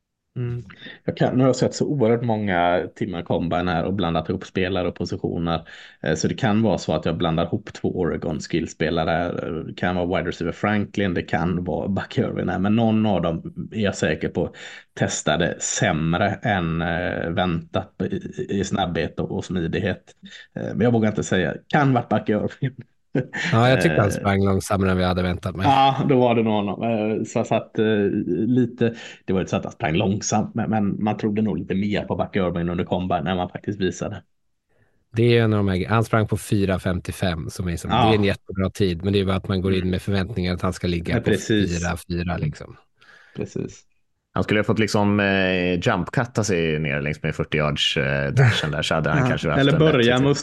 Nu har jag sett så oerhört många timmar combine här och blandat ihop spelare och positioner, så det kan vara så att jag blandar ihop 2 Oregon skillspelare. Det kan vara wide receiver Franklin, det kan vara Bucky Irving, men någon av dem är jag säker på testade sämre än väntat i snabbhet och smidighet. Men jag vågar inte säga, kan vara Bucky Irving. Ja, jag tyckte han sprang långsammare än vi hade väntat mig. Ja, då var det någon. Så att lite, det var inte så att han sprang långsamt, men man trodde nog lite mer på Bucky Irving under combine när man faktiskt visade. Det är en av de här, han sprang på 4.55 som är det är en jättebra tid, men det är bara att man går in med förväntningar att han ska ligga på 4.4 liksom. Precis. Han skulle ha fått liksom jump-cutta sig ner längs med 40 yards dashen där, så hade han kanske haft. Eller börja med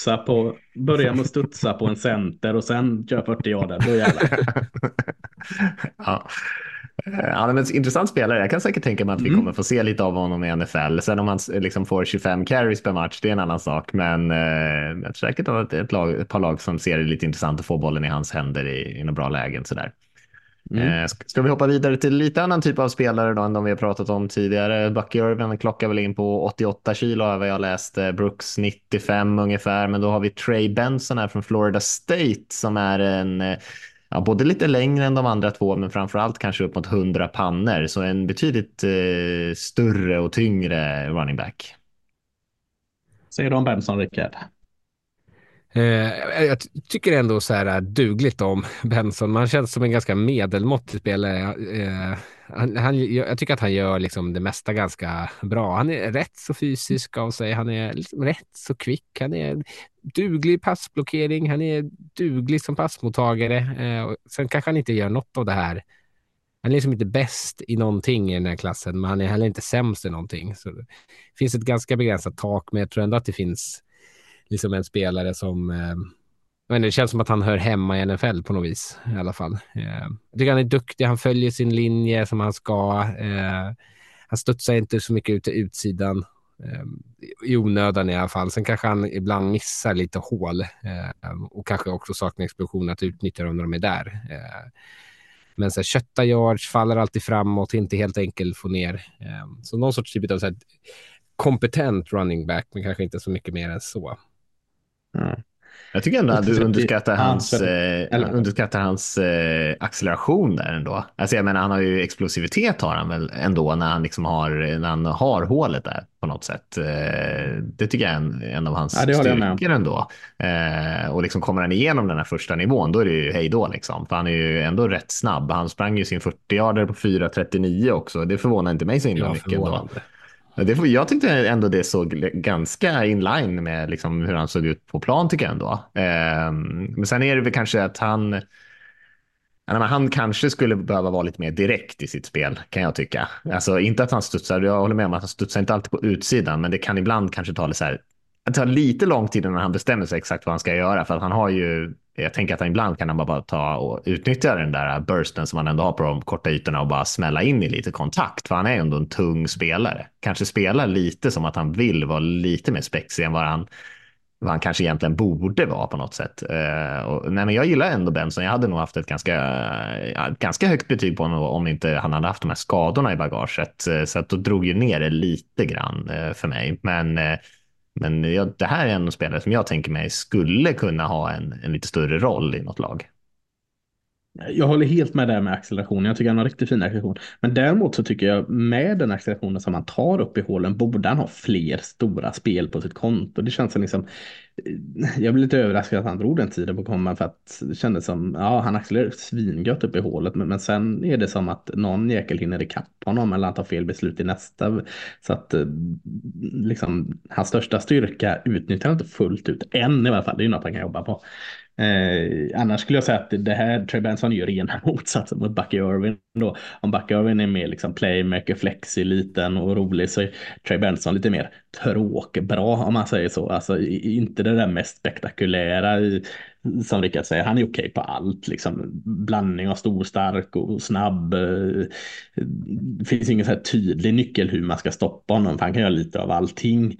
att studsa på en center och sen köra 40 yarder. Då jävlar. Ja, men intressant spelare. Jag kan säkert tänka mig att vi kommer få se lite av honom i NFL. Sen om han liksom får 25 carries per match, det är en annan sak. Men jag tror säkert att ett par lag som ser det lite intressant att få bollen i hans händer i några bra lägen sådär. Ska vi hoppa vidare till lite annan typ av spelare då än de vi har pratat om tidigare? Bucky Irving klockar väl in på 88 kilo över jag läste, Brooks 95 ungefär, men då har vi Trey Benson här från Florida State som är både lite längre än de andra två, men framförallt kanske upp mot 100 pannor, så en betydligt större och tyngre running back. Säger du om Benson, Rickard? Jag tycker ändå så här dugligt om Benson. Man känns som en ganska medelmåttig spelare. Jag tycker att han gör liksom det mesta ganska bra. Han är rätt så fysisk av sig. Han är liksom rätt så kvick. Han är duglig i passblockering. Han är duglig som passmottagare. Sen kanske han inte gör något av det här. Han är liksom inte bäst i någonting i den här klassen, men han är heller inte sämst i någonting. Så det finns ett ganska begränsat tak, men jag tror ändå att det finns liksom en spelare som men det känns som att han hör hemma i NFL på något vis i alla fall. Jag tycker han är duktig, han följer sin linje som han ska. Han studsar inte så mycket ut till utsidan. I onödan i alla fall. Sen kanske han ibland missar lite hål och kanske också saknar explosion att utnyttja dem när de är där. Men så här, kötta yards, faller alltid framåt, inte helt enkelt få ner. Så någon sorts typ av så här, kompetent running back, men kanske inte så mycket mer än så. Ja. Jag tycker ändå att du underskattar hans acceleration där ändå. Alltså jag menar, han har ju explosivitet har han väl ändå när han liksom när han har hålet där på något sätt. Det tycker jag är en av hans styrkor ändå. Och liksom kommer han igenom den här första nivån, då är det ju hej då liksom. För han är ju ändå rätt snabb. Han sprang ju sin 40-yarder på 4.39 också. Det förvånar inte mig så himla mycket ändå. Jag tyckte ändå det såg ganska inline med liksom hur han såg ut på plan tycker jag ändå. Men sen är det väl kanske att han kanske skulle behöva vara lite mer direkt i sitt spel kan jag tycka. Alltså inte att han studsar, jag håller med om att han studsar inte alltid på utsidan, men det kan ibland kanske ta lite så här, det tar lite lång tid när han bestämmer sig exakt vad han ska göra, för att han har ju, jag tänker att han ibland kan han bara ta och utnyttja den där bursten som han ändå har på de korta ytorna och bara smälla in i lite kontakt, för han är ändå en tung spelare. Kanske spelar lite som att han vill vara lite mer spexig än vad han kanske egentligen borde vara på något sätt. Men jag gillar ändå Benson. Jag hade nog haft ett ganska högt betyg på honom om inte han hade haft de här skadorna i bagaget. Så att då drog ju ner det lite grann för mig. Men det här är en spelare som jag tänker mig skulle kunna ha en lite större roll i något lag. Jag håller helt med där med accelerationen. Jag tycker han har riktigt fin acceleration. Men däremot så tycker jag med den accelerationen som han tar upp i hålen borde han ha fler stora spel på sitt konto. Det känns som liksom, jag blev lite överraskad att han drog den tiden på komma, för att det kändes som, ja, han accelererar svingött upp i hålet, men sen är det som att någon jäkel hinner ikapp honom eller han tar fel beslut i nästa. Så att liksom hans största styrka utnyttjar han inte fullt ut än i alla fall. Det är ju något han kan jobba på. Annars skulle jag säga att det här Trey Benson gör rena motsatsen mot Bucky Irvin då. Om Bucky Irvin är mer liksom playmaker, flexig, liten och rolig, så är Trey Benson lite mer tråkbra om man säger så. Alltså inte det där mest spektakulära som Rickard säger. Han är okej på allt liksom. Blandning av stor, stark och snabb. Det finns ingen så här tydlig nyckel hur man ska stoppa honom, för han kan göra lite av allting.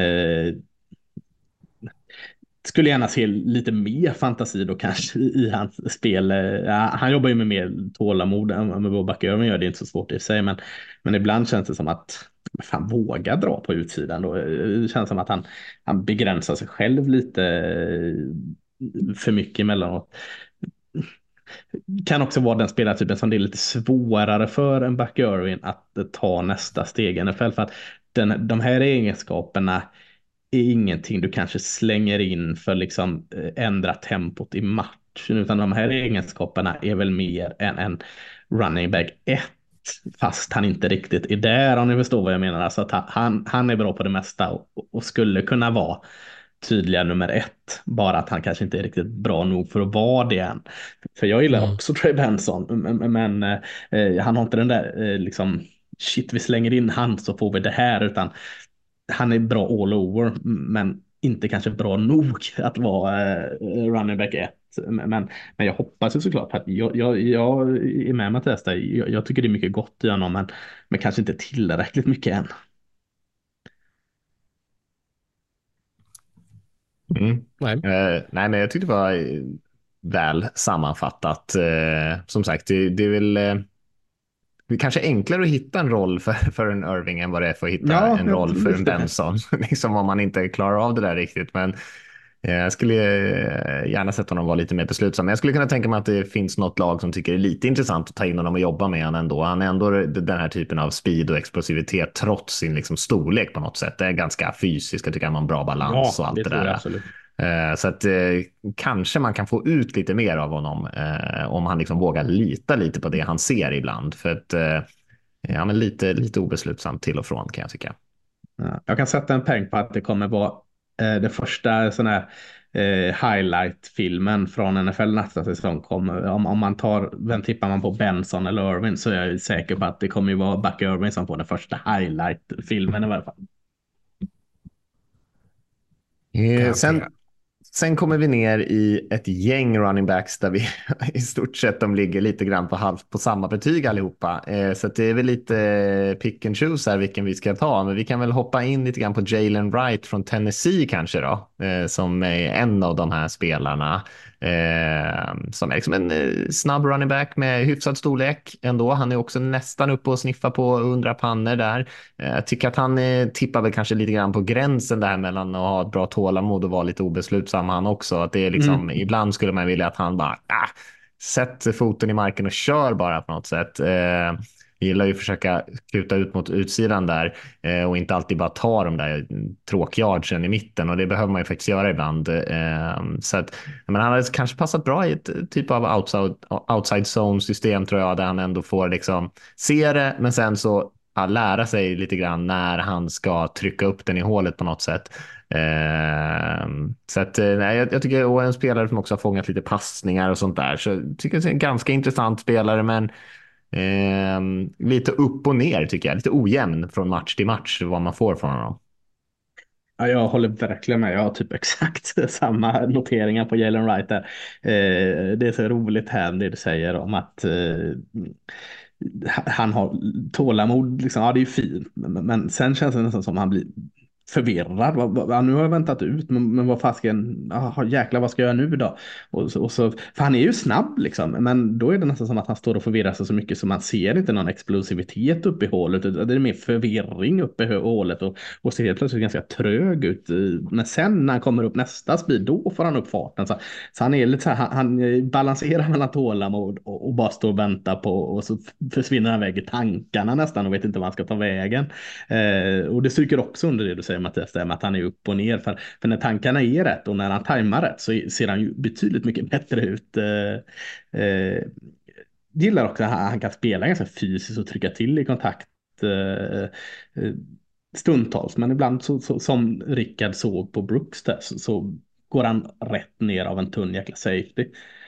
Skulle gärna se lite mer fantasi då kanske i hans spel. Han jobbar ju med mer tålamod än vad Bucky Irvin gör. Det är inte så svårt i sig, men ibland känns det som att han vågar dra på utsidan då. Det känns som att han begränsar sig själv lite för mycket emellanåt. Kan också vara den spelartypen som det är lite svårare för en Bucky Irvin att ta nästa steg i NFL, för att de här egenskaperna är ingenting du kanske slänger in för liksom ändra tempot i matchen, utan de här egenskaperna är väl mer en running back 1, fast han inte riktigt är där, om ni förstår vad jag menar. Alltså att han är bra på det mesta och skulle kunna vara tydliga nummer 1, bara att han kanske inte är riktigt bra nog för att vara det än. För jag gillar också Trey Benson, men han har inte den där liksom, shit vi slänger in han så får vi det här, utan han är bra all over, men inte kanske bra nog att vara running back 1. Men jag hoppas ju såklart att jag är med Mattias där. Jag tycker det är mycket gott i honom, men kanske inte tillräckligt mycket än. Nej, men jag tyckte det var väl sammanfattat. Som sagt, det är väl det är kanske enklare att hitta en roll för en Irving än vad det är för att hitta en roll för en Benson. Liksom om man inte klarar av det där riktigt. Men jag skulle gärna sett honom vara lite mer beslutsam. Men jag skulle kunna tänka mig att det finns något lag som tycker det är lite intressant att ta in honom och jobba med honom ändå. Han är ändå den här typen av speed och explosivitet trots sin liksom storlek på något sätt. Det är ganska fysiskt, jag tycker han har en bra balans och allt det där. Absolut. Så att kanske man kan få ut lite mer av honom om han liksom vågar lita lite på det han ser ibland. För att men lite obeslutsamt till och från kan jag tycka. Ja, jag kan sätta en peng på att det kommer vara det första sån här highlight-filmen från NFL nästa säsong. Om man vem tippar man på, Benson eller Irvin, så är jag säker på att det kommer ju vara Bucky Irvin som får den första highlight-filmen i varje fall. Sen kommer vi ner i ett gäng running backs där vi i stort sett de ligger lite grann på samma betyg allihopa. Så att det är väl lite pick and choose här vilken vi ska ta. Men vi kan väl hoppa in lite grann på Jalen Wright från Tennessee kanske då. Som är en av de här spelarna. Som är liksom en snabb running back med hyfsad storlek ändå. Han är också nästan uppe och sniffar på 100 pannor där. Jag tycker att han tippar väl kanske lite grann på gränsen där mellan att ha ett bra tålamod och vara lite obeslutsam han också. Att det är liksom, ibland skulle man vilja att han bara sätter foten i marken och kör bara på något sätt. Gillar ju att försöka kuta ut mot utsidan där och inte alltid bara ta de där tråkyardsen i mitten, och det behöver man ju faktiskt göra ibland. Så att, men han hade kanske passat bra i ett typ av outside zone system tror jag, där han ändå får liksom se det, men sen så lära sig lite grann när han ska trycka upp den i hålet på något sätt. Så att jag tycker, och en spelare som också har fångat lite passningar och sånt där, så jag tycker det är en ganska intressant spelare, men lite upp och ner tycker jag, lite ojämn från match till match vad man får från honom. Ja, jag håller verkligen med. Jag har typ exakt samma noteringar på Jalen Wright där. Det är så roligt här det du säger om att han har tålamod. Liksom. Ja, det är ju fint. Men sen känns det nästan som han blir förvirrad. Nu har jag väntat ut, men vad fasken, jäklar, vad ska jag göra nu då? Och så, för han är ju snabb liksom, men då är det nästan som att han står och förvirrar sig så mycket så man ser inte någon explosivitet uppe i hålet. Det är mer förvirring uppe i hålet och ser helt plötsligt ganska trög ut. Men sen när han kommer upp nästa speed, då får han upp farten. Så han är lite så här, han balanserar mellan tålamod och bara står och väntar på, och så försvinner han väg i tankarna nästan och vet inte var han ska ta vägen. Och det stryker också under det du säger, Mattias, det med att han är upp och ner, för när tankarna är rätt och när han tajmar rätt så ser han ju betydligt mycket bättre ut. Gillar också att han kan spela ganska fysiskt och trycka till i kontakt stundtals, men ibland så som Rickard såg på Brooks där, så går han rätt ner av en tunn jäkla safety.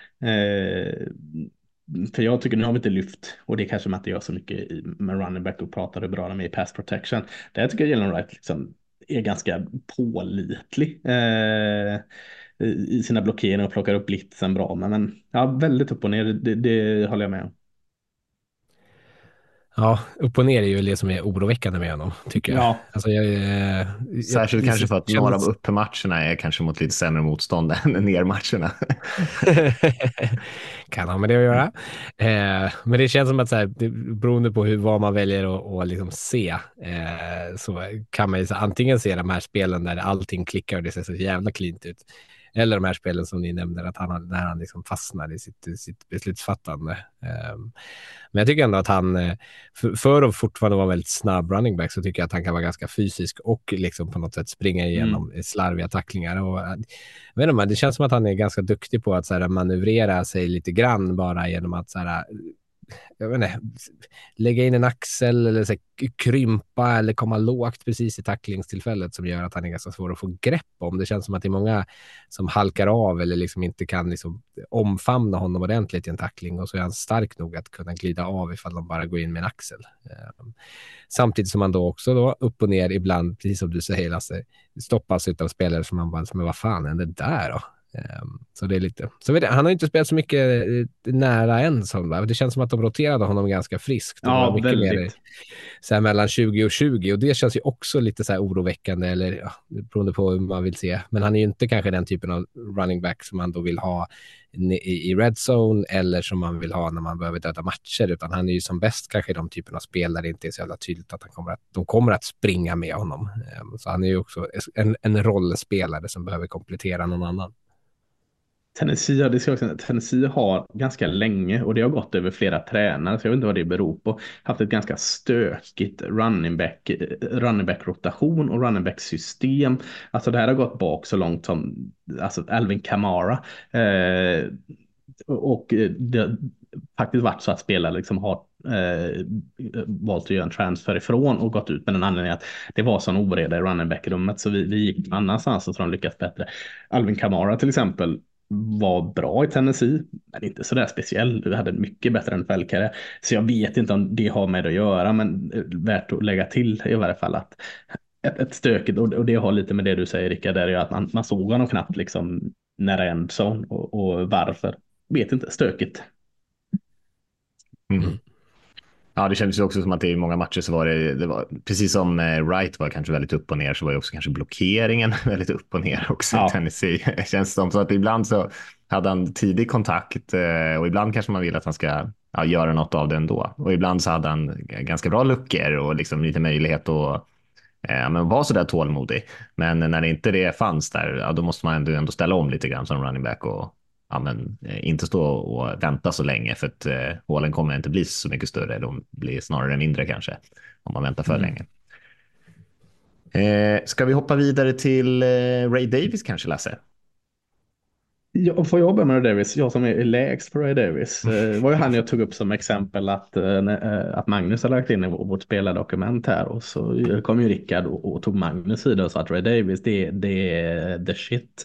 För jag tycker, nu har vi inte lyft, och det kanske man inte gör så mycket med running back, och pratar bra med i pass protection. Där jag tycker Jalen Wright liksom är ganska pålitlig i sina blockeringar och plockar upp blitzen bra. Men ja, väldigt upp och ner, det håller jag med om. Ja, upp och ner är ju det som är oroväckande med honom, tycker jag. Ja. Alltså Särskilt kanske för att några av uppmatcherna är kanske mot lite sämre motstånd än nermatcherna. Kan ha med det att göra. Men det känns som att så här, beroende på vad man väljer att liksom se, så kan man ju så antingen se de här spelen där allting klickar och det ser så jävla klint ut. Eller de här spelen som ni nämnde, att när han liksom fastnar i sitt beslutsfattande. Men jag tycker ändå att han, för att fortfarande vara väldigt snabb running back, så tycker jag att han kan vara ganska fysisk och liksom på något sätt springa igenom slarviga tacklingar. Och, vet du, det känns som att han är ganska duktig på att så här, manövrera sig lite grann bara genom att så här, jag vet inte, lägga in en axel eller så här, krympa eller komma lågt precis i tacklingstillfället, som gör att han är ganska svår att få grepp om. Det känns som att det är många som halkar av eller liksom inte kan liksom omfamna honom ordentligt i en tackling, och så är han stark nog att kunna glida av ifall de bara går in med en axel. Samtidigt som han då också upp och ner ibland, precis som du säger Lasse, stoppas utav spelare som man bara, men vad fan är det där då? Så det är lite, så han har inte spelat så mycket nära än, det känns som att de roterade honom ganska friskt. Ja, mycket mer så här mellan 20 och 20, och det känns ju också lite så här oroväckande, eller beroende på hur man vill se, men han är ju inte kanske den typen av running back som man då vill ha i red zone, eller som man vill ha när man behöver döda matcher, utan han är ju som bäst kanske i de typen av spel där det inte är så jävla tydligt att de kommer att springa med honom. Så han är ju också en rollspelare som behöver komplettera någon annan. Tennessee har ganska länge, och det har gått över flera tränare, så jag vet inte vad det beror på, haft ett ganska stökigt running back rotation och running back system. Alltså det här har gått bak så långt som alltså Alvin Kamara, och det faktiskt varit så att spelare liksom har valt att göra en transfer ifrån och gått ut med den anledningen att det var sån oreda i running back-rummet, så vi gick annanstans och så de lyckats bättre. Alvin Kamara till exempel var bra i Tennessee, men inte så där speciell. Du hade mycket bättre än NFL-karriär. Så jag vet inte om det har med att göra, men värt att lägga till i varje fall att ett stökigt, och det har lite med det du säger Rickard, där är ju att man såg honom knappt liksom nära endzone, och varför vet inte, stökigt. Mm. Ja, det kändes ju också som att i många matcher så var det var precis som Wright var kanske väldigt upp och ner, så var ju också kanske blockeringen väldigt upp och ner också i Tennessee. Det känns som så att ibland så hade han tidig kontakt och ibland kanske man vill att han ska göra något av det ändå. Och ibland så hade han ganska bra luckor och liksom lite möjlighet att men vara så där tålmodig. Men när det inte det fanns där, då måste man ändå ställa om lite grann som running back och inte stå och vänta så länge, för att hålen kommer inte bli så mycket större. De blir snarare mindre kanske om man väntar för länge. Ska vi hoppa vidare till Ray Davis kanske, Lasse? Ja, får jag börja med Ray Davis? Jag som är lägst på Ray Davis. Var ju han jag tog upp som exempel att Magnus har lagt in i vårt spelardokument här, och så kom ju Rickard och tog Magnus sida och sa att Ray Davis det är the shit.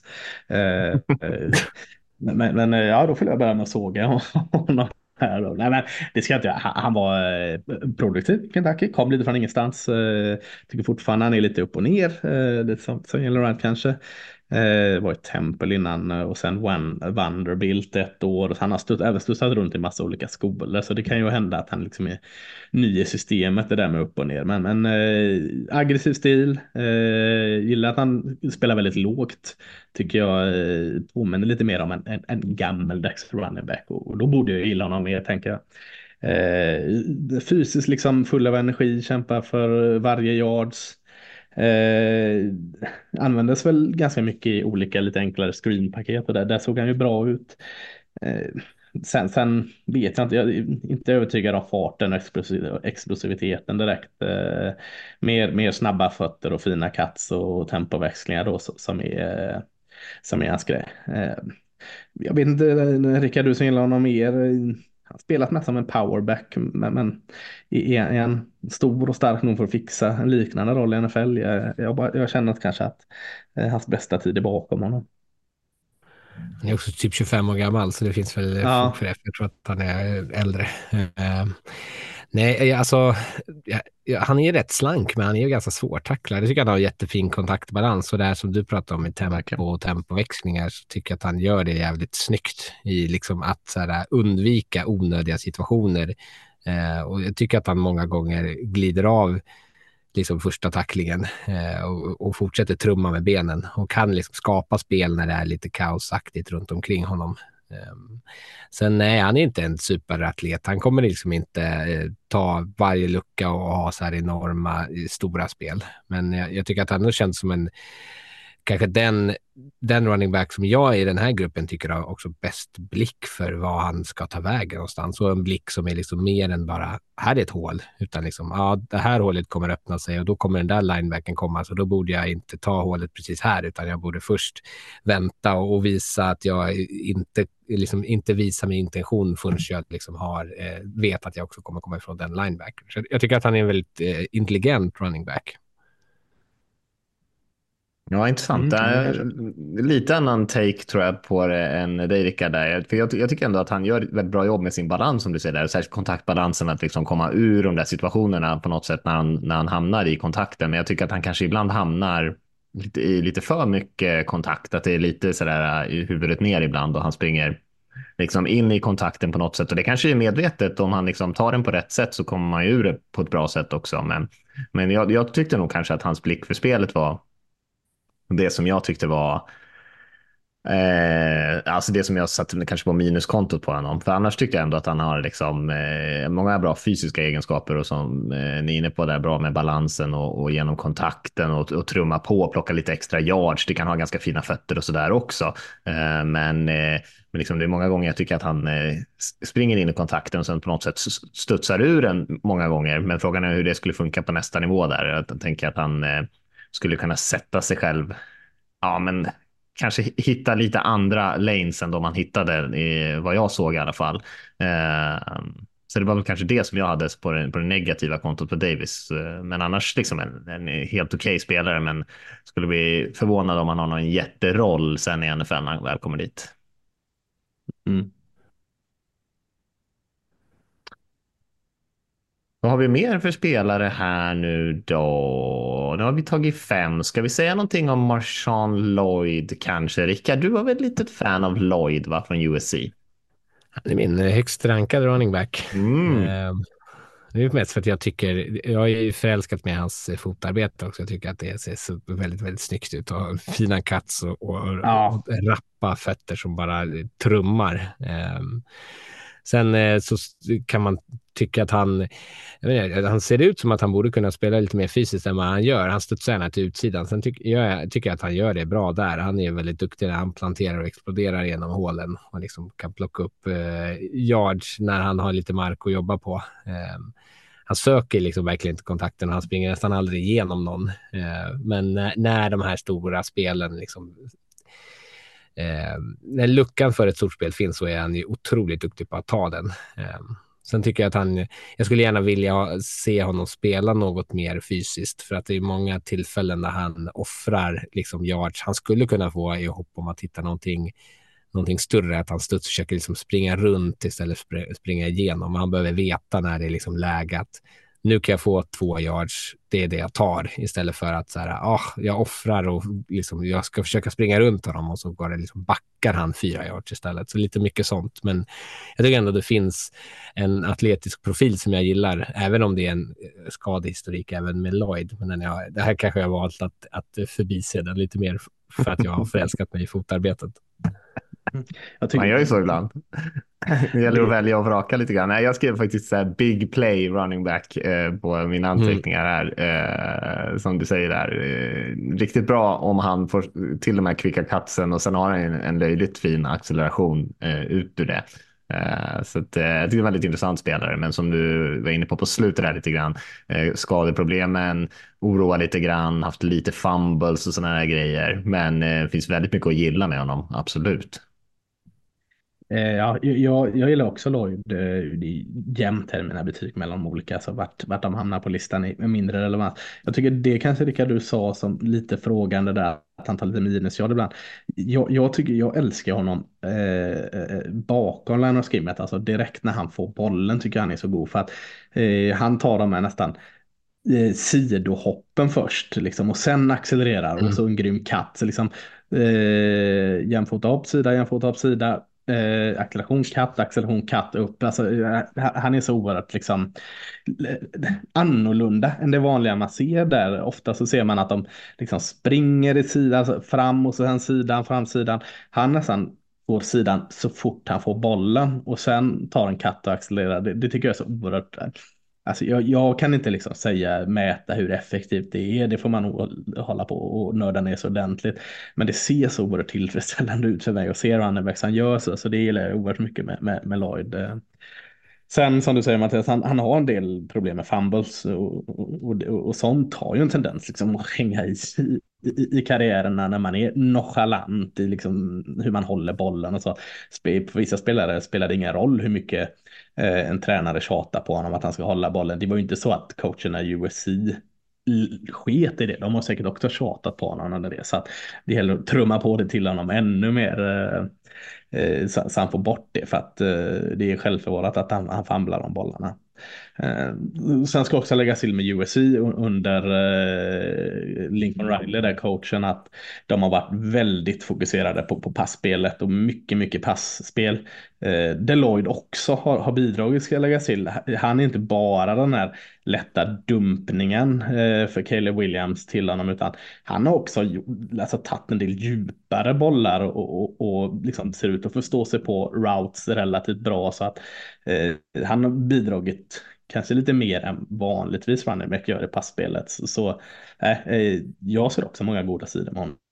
Men ja, då får jag börja med att såga honom här då. Nej, men det ska jag inte göra. Han var produktiv, Kentucky, kom lite från ingenstans. Tycker fortfarande han är lite upp och ner, lite som Gilliland kanske. Var ett Temple innan och sen Vanderbilt ett år. Och han har även studsat runt i massa olika skolor, så det kan ju hända att han liksom är ny i systemet, det där med upp och ner. Men aggressiv stil, gillar att han spelar väldigt lågt, tycker jag påminner lite mer om en gammeldags running back, och då borde jag gilla honom mer, tänker jag. Fysiskt liksom full av energi, kämpar för varje yards. Användes väl ganska mycket i olika lite enklare screenpaket, och där såg han ju bra ut. Sen vet jag inte övertygad av farten och explosiviteten direkt. Mer snabba fötter och fina cuts och tempoväxlingar då, som är hans grej. Jag vet inte, Rickard, du som gillar honom mer. Han har spelat mest som en powerback, men är en stor och stark nog för att fixa en liknande roll i NFL. Jag känner att kanske att hans bästa tid är bakom honom. Han är också typ 25 år gammal, så det finns väl fog för det. Jag tror att han är äldre. Nej, alltså han är rätt slank, men han är ju ganska svårtacklad. Jag tycker att han har jättefin kontaktbalans, och det här som du pratar om i tempo och tempoväxlingar, så tycker jag att han gör det jävligt snyggt i liksom att så här, undvika onödiga situationer. Och jag tycker att han många gånger glider av liksom första tacklingen och fortsätter trumma med benen och kan liksom skapa spel när det är lite kaosaktigt runt omkring honom. Sen nej, han är inte en superatlet. Han kommer liksom inte ta varje lucka och ha så här enorma stora spel. Men jag tycker att han känns som en kanske den running back som jag i den här gruppen tycker har också bäst blick för vad han ska ta vägen någonstans. Och en blick som är liksom mer än bara, här är ett hål. Utan liksom, det här hålet kommer öppna sig och då kommer den där linebacken komma. Så då borde jag inte ta hålet precis här, utan jag borde först vänta och visa att jag inte visar min intention förrän jag liksom vet att jag också kommer komma ifrån den linebacken. Så jag tycker att han är en väldigt intelligent running back. Ja, intressant. Lite annan take tror jag på det än dig, Rickard, där. För jag tycker ändå att han gör ett väldigt bra jobb med sin balans, som du säger där. Särskilt kontaktbalansen, att liksom komma ur de där situationerna på något sätt när han hamnar i kontakten. Men jag tycker att han kanske ibland hamnar i lite för mycket kontakt. Att det är lite sådär i huvudet ner ibland och han springer liksom in i kontakten på något sätt. Och det kanske är medvetet. Om han liksom tar den på rätt sätt så kommer man ur det på ett bra sätt också. Men jag tyckte nog kanske att hans blick för spelet var det som jag tyckte var alltså det som jag satte kanske på minuskontot på honom. För annars tyckte jag ändå att han har liksom många bra fysiska egenskaper, och som ni är inne på där, bra med balansen och genom kontakten och trumma på och plocka lite extra yards. Det kan ha ganska fina fötter och sådär också. Men liksom det är många gånger jag tycker att han springer in i kontakten och sen på något sätt studsar ur den många gånger. Men frågan är hur det skulle funka på nästa nivå där. Jag tänker att han skulle kunna sätta sig själv, men kanske hitta lite andra lanes än de man hittade, vad jag såg i alla fall. Så det var väl kanske det som jag hade på det negativa kontot på Davis. Men annars liksom en helt okej spelare, men skulle bli förvånad om han har någon jätteroll sen i NFL när han väl kommer dit. Vad har vi mer för spelare här nu då? Nu har vi tagit 5. Ska vi säga någonting om Marshawn Lloyd kanske? Rickard, du var väl lite ett fan av Lloyd, va, från USC? Han är min högst rankade running back. Det är mest för att jag är förälskat med hans fotarbete också. Jag tycker att det ser så väldigt, väldigt snyggt ut och fina cuts och rappa fötter som bara trummar. Sen så kan man tycka att han ser ut som att han borde kunna spela lite mer fysiskt än vad han gör. Han studsar gärna till utsidan. Sen tycker jag att han gör det bra där. Han är väldigt duktig när han planterar och exploderar genom hålen och liksom kan plocka upp yards när han har lite mark att jobba på. Han söker liksom verkligen inte kontakten och han springer nästan aldrig igenom någon. Men när de här stora spelen liksom när luckan för ett stort spel finns så är han ju otroligt duktig på att ta den. Sen tycker jag att jag skulle gärna vilja se honom spela något mer fysiskt för att det är många tillfällen där han offrar liksom yards. Han skulle kunna få i hopp om att hitta någonting större, att han försöker liksom springa runt istället för att springa igenom. Han behöver veta när det är liksom läge att nu kan jag få 2 yards, det är det jag tar, istället för att så här, jag offrar och liksom, jag ska försöka springa runt honom och så går det liksom, backar han 4 yards istället. Så lite mycket sånt, men jag tycker ändå det finns en atletisk profil som jag gillar, även om det är en skadehistorik även med Lloyd. Men det här kanske jag har valt att förbise den lite mer för att jag har förälskat mig i fotarbetet. Man gör ju så ibland. Det gäller att välja och vraka lite grann. Jag skrev faktiskt så här big play running back på mina anteckningar här. Som du säger där. Riktigt bra om han får till de här kvicka cutsen och sen har han en löjligt fin acceleration ut ur det. Så att, jag tycker det är en väldigt intressant spelare, men som du var inne på slutet där lite grann, skadeproblemen oroar lite grann, haft lite fumbles och sådana här grejer, men det finns väldigt mycket att gilla med honom, absolut. Ja, jag gillar också Lloyd. Det är jämnt här i mina betyg mellan de olika, så vart de hamnar på listan är mindre relevant. Jag tycker det kanske Rickard du sa som lite frågande där, att han tar lite minusjard ibland. Jag älskar honom bakom line of scrimmage, alltså direkt när han får bollen tycker jag han är så god, för att han tar dem med nästan sidohoppen först liksom, och sen accelererar och så en grym cut, så liksom jämfota upp sida acceleration katt upp, alltså han är så oerhört liksom annorlunda än det vanliga man ser där. Ofta så ser man att de liksom springer i sidan, alltså fram och sen framsidan. Han nästan går sidan så fort han får bollen och sen tar en katt och accelererar. Det tycker jag är så oerhört. Alltså jag kan inte liksom mäta hur effektivt det är. Det får man nog hålla på och nörda ner så ordentligt. Men det ser så oerhört tillfredsställande ut för mig och ser han han gör så det gillar jag oerhört mycket med Lloyd. Sen som du säger Mattias, han har en del problem med fumbles och sånt har ju en tendens liksom att hänga i karriärerna när man är nonchalant i liksom hur man håller bollen och så. För vissa spelare spelar det ingen roll hur mycket en tränare tjatar på honom att han ska hålla bollen. Det var ju inte så att coacherna i USC sket i det. De har säkert också tjatat på honom under det. Så att det gäller att trumma på det till honom ännu mer så han får bort det, för att det är självförvållat att han famlar om bollarna. Sen ska också läggas till med USC under Lincoln Riley där coachen, att de har varit väldigt fokuserade på passspelet och mycket passspel. Lloyd också har bidragit, ska läggas till. Han är inte bara den här lätta dumpningen för Caleb Williams till honom, utan han har också tagit en del djupare bollar och liksom ser ut att förstå sig på routes relativt bra, så att han har bidragit kanske lite mer än vanligtvis running back gör i passspelet. Så jag ser också många goda sidor med honom.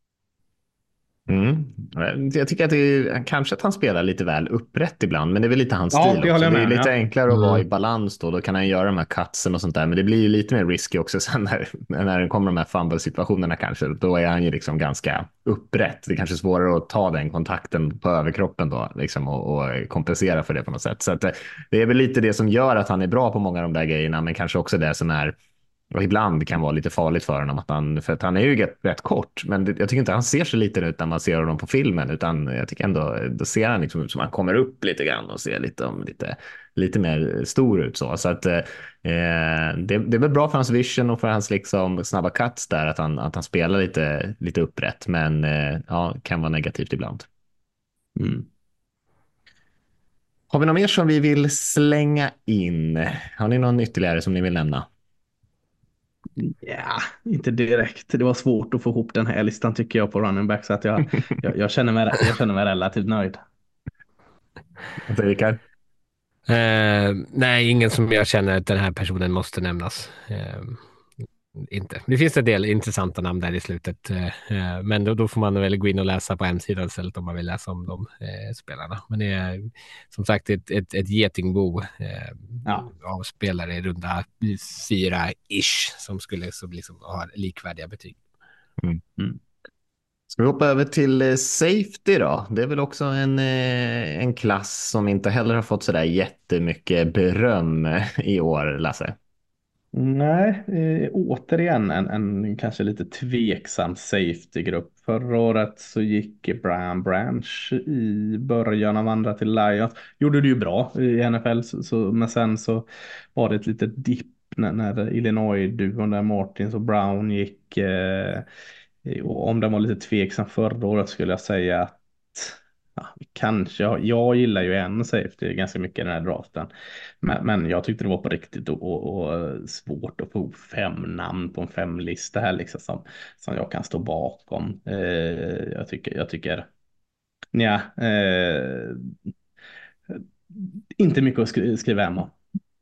Jag tycker att kanske att han spelar lite väl upprätt ibland, men det är väl lite hans stil också. Det är lite enklare att vara i balans då kan han göra de här cutsen och sånt där, men det blir ju lite mer risky också sen när det kommer de här fumble-situationerna kanske. Då är han ju liksom ganska upprätt. Det är kanske svårare att ta den kontakten på överkroppen då liksom, och kompensera för det på något sätt. Så att det är väl lite det som gör att han är bra på många av de där grejerna, men kanske också det som är Och ibland kan vara lite farligt för honom, för att han är ju rätt kort, men jag tycker inte han ser så liten ut när man ser honom på filmen, utan jag tycker ändå, då ser han liksom ut som han kommer upp lite grann och ser lite mer stor ut så att det är väl bra för hans vision och för hans liksom snabba cuts där, att han spelar lite upprätt, men ja, kan vara negativt ibland. Har vi något mer som vi vill slänga in? Har ni någon ytterligare som ni vill nämna? Ja, inte direkt. Det var svårt att få ihop den här listan tycker jag på running back, så att jag känner mig relativt nöjd. Rickard? Nej, ingen som jag känner att den här personen måste nämnas. Inte. Det finns en del intressanta namn där i slutet, men då får man väl gå in och läsa på hemsidan istället om man vill läsa om de spelarna. Men det är som sagt ett getingbo av spelare i runda 4-ish som skulle liksom ha likvärdiga betyg. Ska vi hoppa över till safety då? Det är väl också en klass som inte heller har fått sådär jättemycket beröm i år, Lasse. Nej, återigen en kanske lite tveksam safety-grupp. Förra året så gick Brian Branch i början av andra till Lions. Gjorde det ju bra i NFL, men sen så var det ett litet dipp när Illinois-duon där Martins och Brown gick. Och om den var lite tveksam förra året skulle jag säga att kanske, jag gillar ju en safety ganska mycket i den här draften, men jag tyckte det var på riktigt och svårt att få 5 namn på en 5-lista här liksom, som jag kan stå bakom. Jag tycker inte mycket att skriva hem om.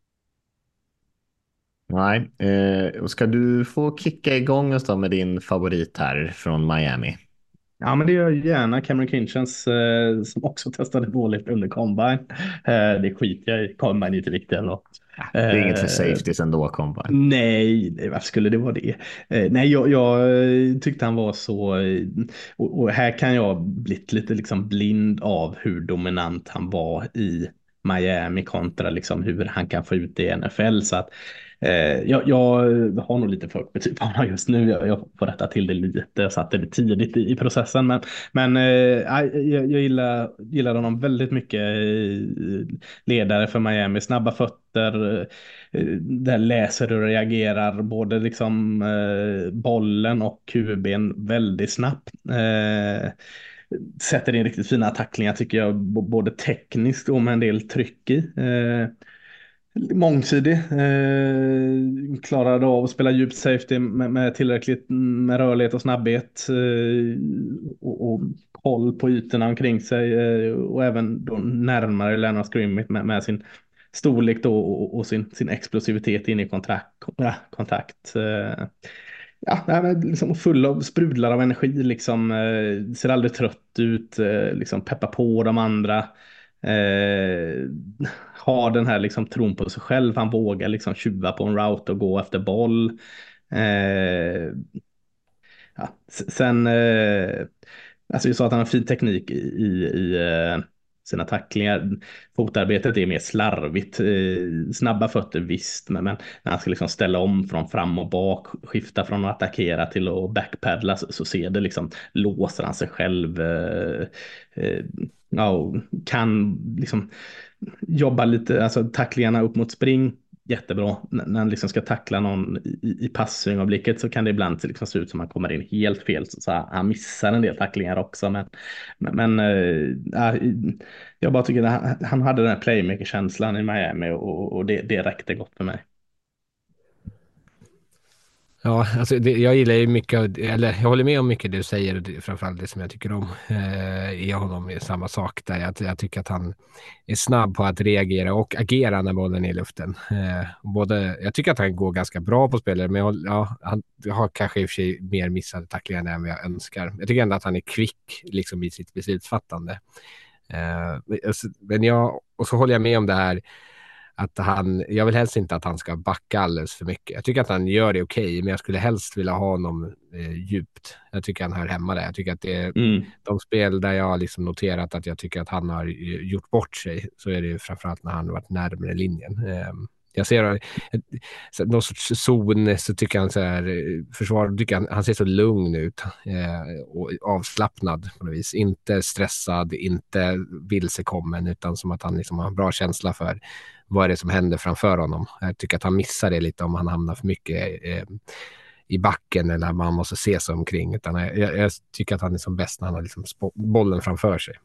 Nej, ska du få kicka igång oss då med din favorit här från Miami? Ja, men det gör jag gärna. Cameron Kinchens som också testade dåligt under Combine. Det skiter jag i. Combine är inte viktigt ändå. Det är inget för safeties ändå, Combine. Nej, varför skulle det vara det? Nej, jag tyckte han var så... Och här kan jag blivit lite liksom blind av hur dominant han var i Miami kontra liksom hur han kan få ut det i NFL. Så att jag har nog lite för betyg på honom just nu. Jag får rätta till det lite. Jag satte det tidigt i processen. Men jag gillar honom väldigt mycket. Ledare för Miami. Snabba fötter. Där läser och reagerar både liksom bollen och QB:n väldigt snabbt. Sätter in riktigt fina tacklingar tycker jag. Både tekniskt och med en del tryck i. Mångsidig, klarade av att spela djupt safety med tillräckligt med rörlighet och snabbhet och koll på ytorna omkring sig och även då närmare Leonard Scrimmage med sin storlek då och sin explosivitet in i kontakt. Liksom full av sprudlar av energi liksom, ser aldrig trött ut, liksom peppar på de andra. Har den här liksom tron på sig själv. Han vågar liksom tjuva på en route och gå efter boll. Sen alltså jag sa att han har fin teknik i sina tacklingar. Fotarbetet är mer slarvigt. Snabba fötter visst, men när han ska liksom ställa om från fram och bak, skifta från att attackera till att backpedla, så ser det liksom, låser han sig själv. Kan liksom jobba lite, alltså tacklingarna upp mot spring, jättebra. När han liksom ska tackla någon i passögonblicket så kan det ibland liksom se ut som att han kommer in helt fel, så han missar en del tacklingar också, men jag bara tycker att han hade den här playmaker-känslan i Miami och det räckte gott för mig. Ja, alltså jag gillar ju mycket, eller jag håller med om mycket det du säger, och framförallt det som jag tycker om i honom är samma sak där. Jag tycker att han är snabb på att reagera och agera när bollen är i luften. Jag tycker att han går ganska bra på spelare, men han har kanske i och för sig mer missade tacklingar än vad jag önskar. Jag tycker ändå att han är kvick liksom i sitt beslutsfattande. Och så håller jag med om det här att jag vill helst inte att han ska backa alldeles för mycket. Jag tycker att han gör det okej, men jag skulle helst vilja ha honom djupt. Jag tycker han hör hemma där. Jag tycker att det är de spel där jag har liksom noterat att jag tycker att han har gjort bort sig, så är det framförallt när han har varit närmare linjen. Jag ser någon sorts zon, så tycker han så här, försvar tycker han ser så lugn ut och avslappnad på något vis. Inte stressad, inte vilsekommen, utan som att han liksom har en bra känsla för vad det är som händer framför honom. Jag tycker att han missar det lite om han hamnar för mycket i backen eller man måste se sig omkring. Utan jag tycker att han är som bäst när han har liksom bollen framför sig.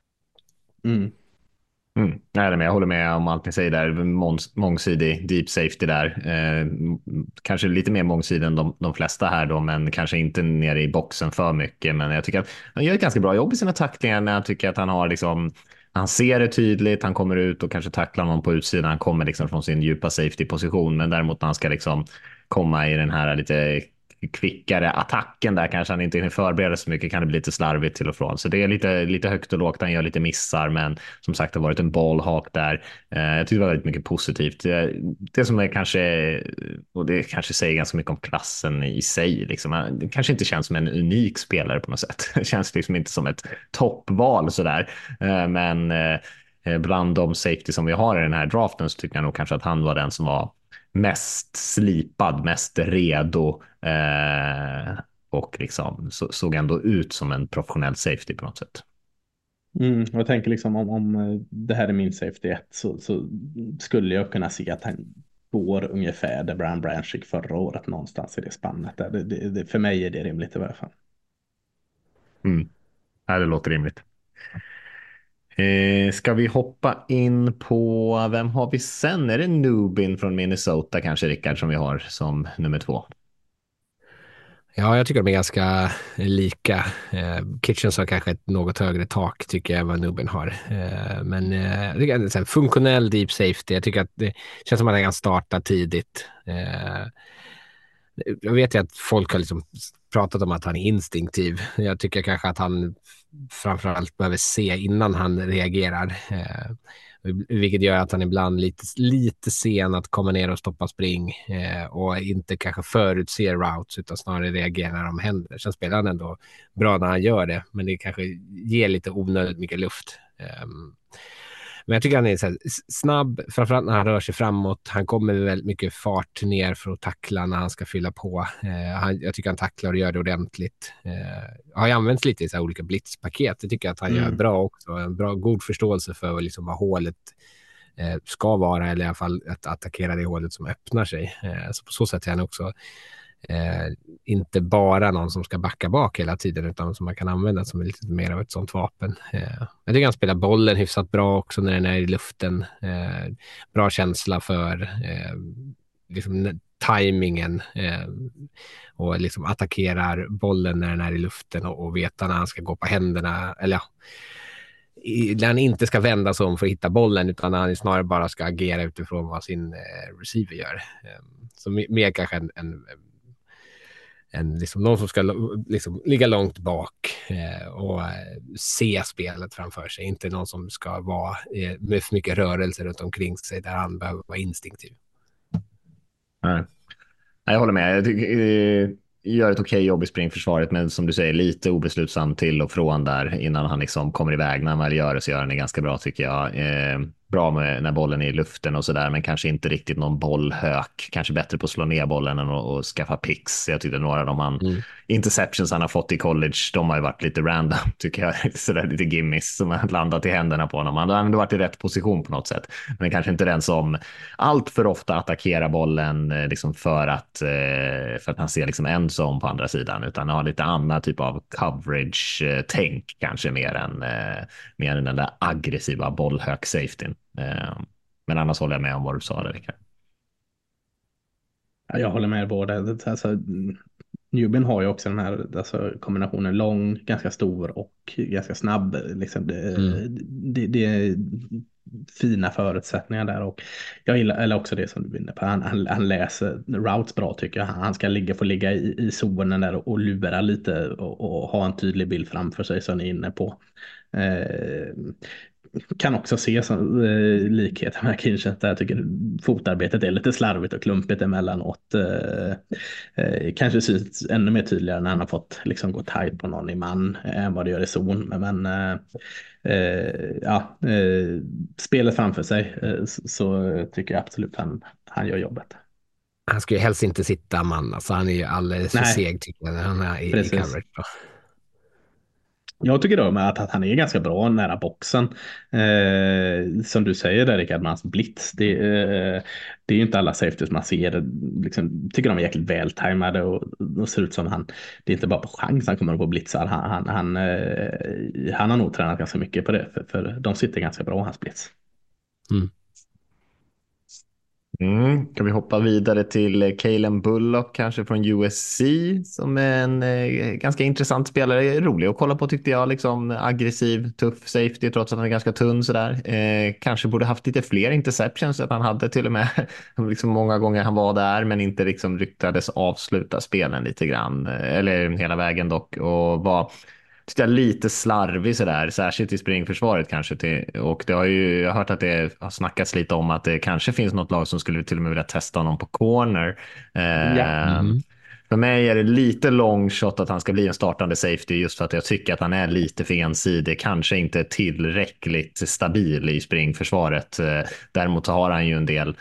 Nej, men jag håller med om allt ni säger där. Mångsidig deep safety där. Kanske lite mer mångsidig än de flesta här då, men kanske inte nere i boxen för mycket. Men jag tycker att han gör ett ganska bra jobb i sina tacklingar när jag tycker att han har liksom, han ser det tydligt, han kommer ut och kanske tacklar någon på utsidan, han kommer liksom från sin djupa safety-position, men däremot när han ska liksom komma i den här lite kvickare attacken där kanske han inte hinner förbereda så mycket, kan det bli lite slarvigt till och från. Så det är lite högt och lågt, han gör lite missar, men som sagt det har varit en ballhawk där. Jag tycker det var väldigt mycket positivt. Det som är kanske, och det kanske säger ganska mycket om klassen i sig, liksom. Det kanske inte känns som en unik spelare på något sätt. Det känns liksom inte som ett toppval sådär. Men bland de safety som vi har i den här draften så tycker jag nog kanske att han var den som var mest slipad, mest redo och liksom såg ändå ut som en professionell safety på något sätt. Jag tänker liksom om det här är min safety 1 så skulle jag kunna se att han går ungefär där Brian Branch gick förra året, någonstans i det spannet där. Det, för mig är det rimligt i varje fall. Ja, det låter rimligt. Ska vi hoppa in på, vem har vi sen? Är det Nubin från Minnesota kanske, Rickard, som vi har som nummer 2? Ja, jag tycker de är ganska lika. Kitchens har kanske ett något högre tak tycker jag än vad Nubin har. Men jag tycker att det är en funktionell deep safety. Jag tycker att det känns som att han kan starta tidigt. Jag vet ju att folk har liksom pratat om att han är instinktiv. Jag tycker kanske att han framförallt behöver se innan han reagerar. Vilket gör att han ibland lite sen att komma ner och stoppa spring och inte kanske förutser routes utan snarare reagerar när de händer. Sen spelar han ändå bra när han gör det, men det kanske ger lite onödigt mycket luft. Men jag tycker han är så här snabb, framförallt när han rör sig framåt. Han kommer med väldigt mycket fart ner för att tackla när han ska fylla på. Jag tycker han tacklar och gör det ordentligt. Har ju använts lite i så här olika blitzpaket. Det tycker jag att han gör bra också. En bra, god förståelse för liksom vad hålet ska vara, eller i alla fall att attackera det hålet som öppnar sig. Så på så sätt är han också inte bara någon som ska backa bak hela tiden, utan som man kan använda som lite mer av ett sånt vapen. Jag tycker han spelar bollen hyfsat bra också när den är i luften. Bra känsla för liksom tajmingen och liksom attackerar bollen när den är i luften och veta när han ska gå på händerna, eller ja, när han inte ska vända sig om för att hitta bollen, utan när han snarare bara ska agera utifrån vad sin receiver gör. Så mer kanske en liksom någon som ska liksom ligga långt bak och se spelet framför sig. Inte någon som ska vara med för mycket rörelse runt omkring sig där han behöver vara instinktiv. Nej. Jag håller med. Jag tycker gör ett okej jobb i springförsvaret, men som du säger lite obeslutsam till och från där innan han liksom kommer iväg. När han väl gör det så gör han det ganska bra tycker jag. Bra med när bollen är i luften och sådär, men kanske inte riktigt någon bollhök. Kanske bättre på att slå ner bollen än att skaffa picks. Jag tyckte några av de interceptions han har fått i college, de har ju varit lite random tycker jag. Sådär lite gimmis som har landat i händerna på honom. Han har ändå varit i rätt position på något sätt. Men kanske inte den som allt för ofta attackerar bollen liksom för att han ser liksom en zone på andra sidan, utan har lite annan typ av coverage-tänk kanske mer än den där aggressiva bollhök-safetyn. Men annars håller jag med om vad du sa där, Rickard. Ja, jag håller med båda. Alltså, Newbin har ju också den här kombinationen lång, ganska stor och ganska snabb. Liksom det är fina förutsättningar där, och jag gillar eller också det som du vinner på. Han läser routes bra tycker jag. Han ska få ligga i zonen där och lura lite och ha en tydlig bild framför sig som ni är inne på. kan också se som likheter med Kinchett. Jag tycker fotarbetet är lite slarvigt och klumpigt emellanåt. Kanske syns ännu mer tydligare när han har fått liksom gå tajt på någon i man än vad det gör i zon. Men spelet framför sig så tycker jag absolut han gör jobbet. Han ska ju helst inte sitta man, alltså han är ju alldeles för seg tycker jag när han är i coverage. Jag tycker då med att han är ganska bra nära boxen. Som du säger där Rickard, med hans blitz. Det är ju inte alla safeties man ser. Liksom, tycker de är jäkligt vältajmade och ser ut som det är inte bara på chans han kommer på blitzar. Han har nog tränat ganska mycket på det. För de sitter ganska bra, hans blitz. Kan vi hoppa vidare till Calen Bullock kanske från USC som är en ganska intressant spelare, rolig att kolla på tyckte jag, liksom aggressiv, tuff safety trots att han är ganska tunn sådär. Kanske borde haft lite fler interceptions att han hade till och med liksom många gånger han var där men inte liksom lyckades avsluta spelen lite grann eller hela vägen dock och var tyckte jag lite slarvig sådär, särskilt i springförsvaret kanske. Och det har ju, jag har hört att det har snackats lite om att det kanske finns något lag som skulle till och med vilja testa honom på corner. För mig är det lite long shot att han ska bli en startande safety just för att jag tycker att han är lite för ensidig, kanske inte tillräckligt stabil i springförsvaret. Däremot så har han ju en del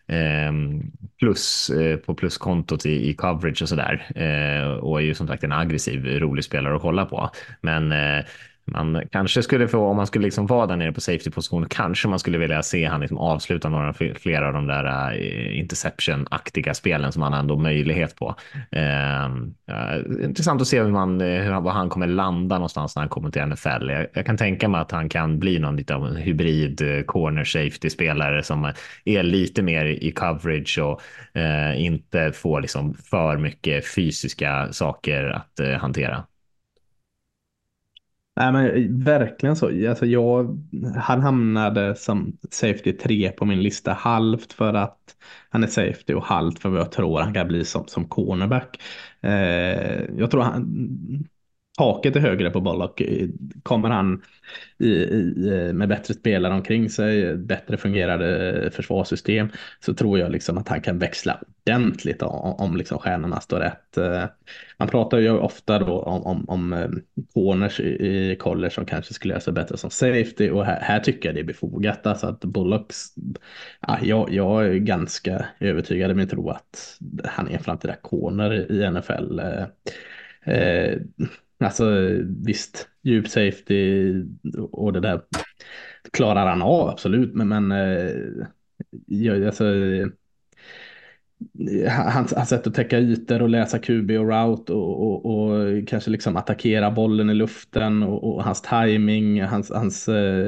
plus på pluskontot i coverage och sådär och är ju som sagt en aggressiv rolig spelare att kolla på, men man kanske skulle få, om man skulle liksom vara där nere på safety-position, kanske man skulle vilja se han liksom avsluta flera av de där interception-aktiga spelen som han har ändå möjlighet på. Intressant att se var han kommer landa någonstans när han kommer till NFL. Jag kan tänka mig att han kan bli någon lite av en hybrid corner safety-spelare som är lite mer i coverage och inte får liksom för mycket fysiska saker att hantera. Nej men verkligen så. Alltså han hamnade som safety 3 på min lista, halvt för att han är safety och halvt för vad jag tror han kan bli som cornerback. Jag tror taket är högre på Bullock. Kommer han med bättre spelare omkring sig, bättre fungerande försvarssystem, så tror jag liksom att han kan växla ordentligt om liksom stjärnorna står rätt. Man pratar ju ofta då om corners i college som kanske skulle göra sig bättre som safety, och här tycker jag det är befogat. Alltså att Bullocks, jag är ganska övertygad i min tro att han är en framtida corner i NFL. Alltså visst, djup safety och det där klarar han av, absolut. Men alltså, hans sätt att täcka ytor och läsa QB och route och kanske liksom attackera bollen i luften och hans timing, hans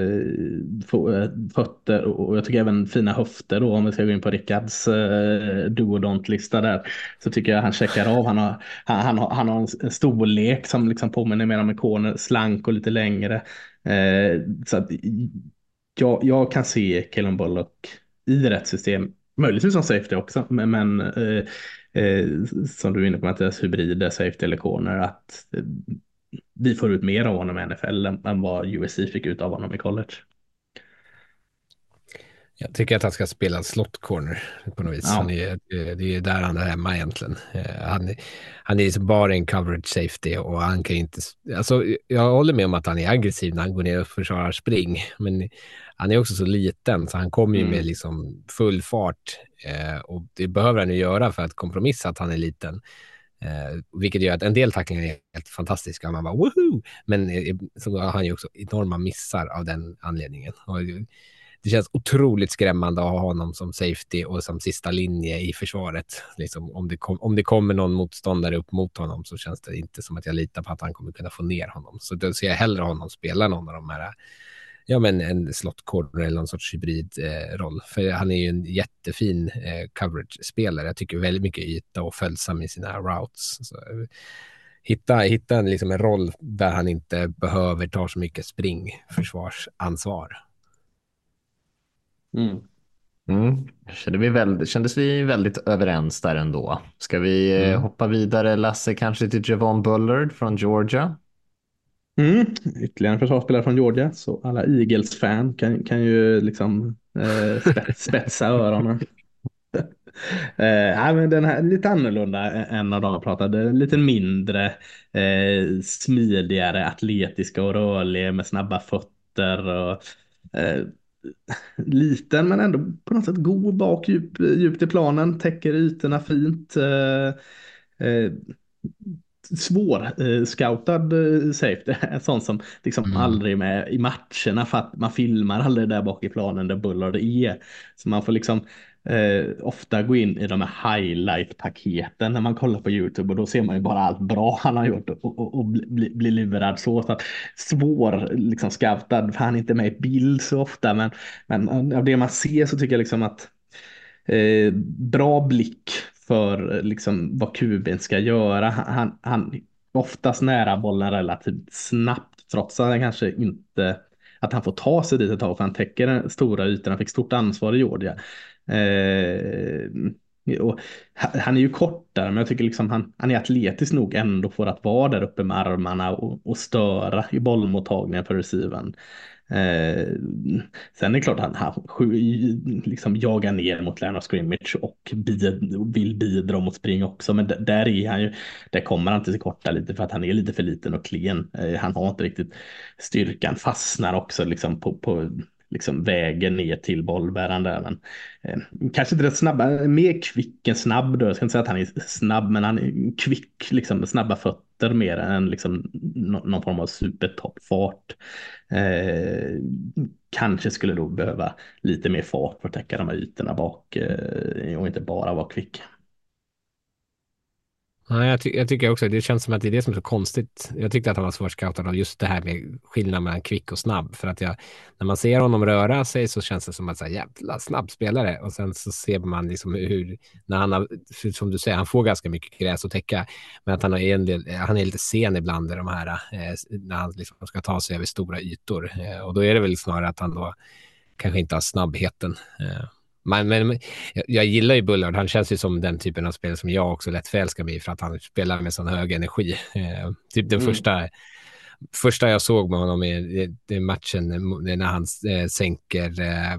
fötter och jag tycker även fina höfter då, om vi ska gå in på Rickards do-or-don't-lista där, så tycker jag han checkar av. Han har en storlek som liksom påminner mer om en corner, slank och lite längre. Så att jag kan se Calen Bullock i rätt system. Möjligtvis som safety också, men som du är inne på, Mattias, hybrider, safety eller corner, att vi får ut mer av honom i NFL än vad USC fick ut av honom i college. Jag tycker att han ska spela slot corner på något vis. Ja. Det är där han är hemma egentligen. Han är liksom bara en coverage safety och han kan inte... Alltså, jag håller med om att han är aggressiv när han går ner och försvarar spring, men han är också så liten så han kommer ju med liksom full fart och det behöver han ju göra för att kompromissa att han är liten. Vilket gör att en del tacklingar är helt fantastiska och man bara woohoo! Men så har han ju också enorma missar av den anledningen. Och det känns otroligt skrämmande att ha honom som safety och som sista linje i försvaret. Liksom, om det kommer någon motståndare upp mot honom så känns det inte som att jag litar på att han kommer kunna få ner honom. Så då ser jag hellre honom spela någon av de här, en slot corner eller någon sorts hybridroll. För han är ju en jättefin coverage-spelare. Jag tycker väldigt mycket yta och följsam i sina routes. Så, hitta liksom en roll där han inte behöver ta så mycket springförsvarsansvar. Kändes vi väldigt överens där ändå. Ska vi hoppa vidare, Lasse, kanske till Javon Bullard från Georgia? Ytterligare en försvarsspelare från Georgia, så alla Eagles-fan kan ju liksom spetsa öronen. Nej, men den här är lite annorlunda än när de pratade. Lite mindre, smidigare, atletiska och rörlig med snabba fötter. Och, liten men ändå på något sätt god bak, djupt i planen, täcker ytorna fint. Svår scoutad safety, en sån som liksom aldrig är med i matcherna för att man filmar aldrig där bak i planen där Bullard är. Så man får liksom ofta gå in i de här highlight-paketen när man kollar på YouTube, och då ser man ju bara allt bra han har gjort och bli lurad så att svår liksom scoutad, för han är inte med i bild så ofta, men av det man ser så tycker jag liksom att bra blick för liksom vad QB:n ska göra. Han oftast nära bollen relativt snabbt, trots att han kanske inte att han får ta sig dit ett tag, för han täcker den stora ytan. Han fick stort ansvar i Georgia. Och han är ju kortare, men jag tycker liksom han är atletisk nog ändå för att vara där uppe med armarna och störa i bollmottagningen för receiven. Sen är det klart att han liksom jagar ner mot line of scrimmage och vill bidra mot spring också, men där är han ju, där kommer han till korta lite för att han är lite för liten och klen. Han har inte riktigt styrkan, fastnar också liksom på liksom vägen ner till bollbäraren där, men kanske inte rätt snabba, mer kvick än snabb då. Jag ska inte säga att han är snabb, men han är kvick liksom med snabba fötter mer än liksom någon form av supertoppfart. Kanske skulle då behöva lite mer fart för att täcka de här ytorna bak och inte bara vara kvick. Ja, jag tycker också, det känns som att det är det som är så konstigt. Jag tyckte att han var svårt scoutad av just det här med skillnaden mellan kvick och snabb. För att när man ser honom röra sig så känns det som att så här, jävla snabb spelare. Och sen så ser man liksom hur, när han har, som du säger, han får ganska mycket gräs att täcka. Men att han är lite sen ibland i de här, när han liksom ska ta sig över stora ytor. Och då är det väl snarare att han då kanske inte har snabbheten. Men jag gillar ju Bullard. Han känns ju som den typen av spelare som jag också lätt förälskar mig i, för att han spelar med sån hög energi. Typ den första jag såg med honom i matchen när han sänker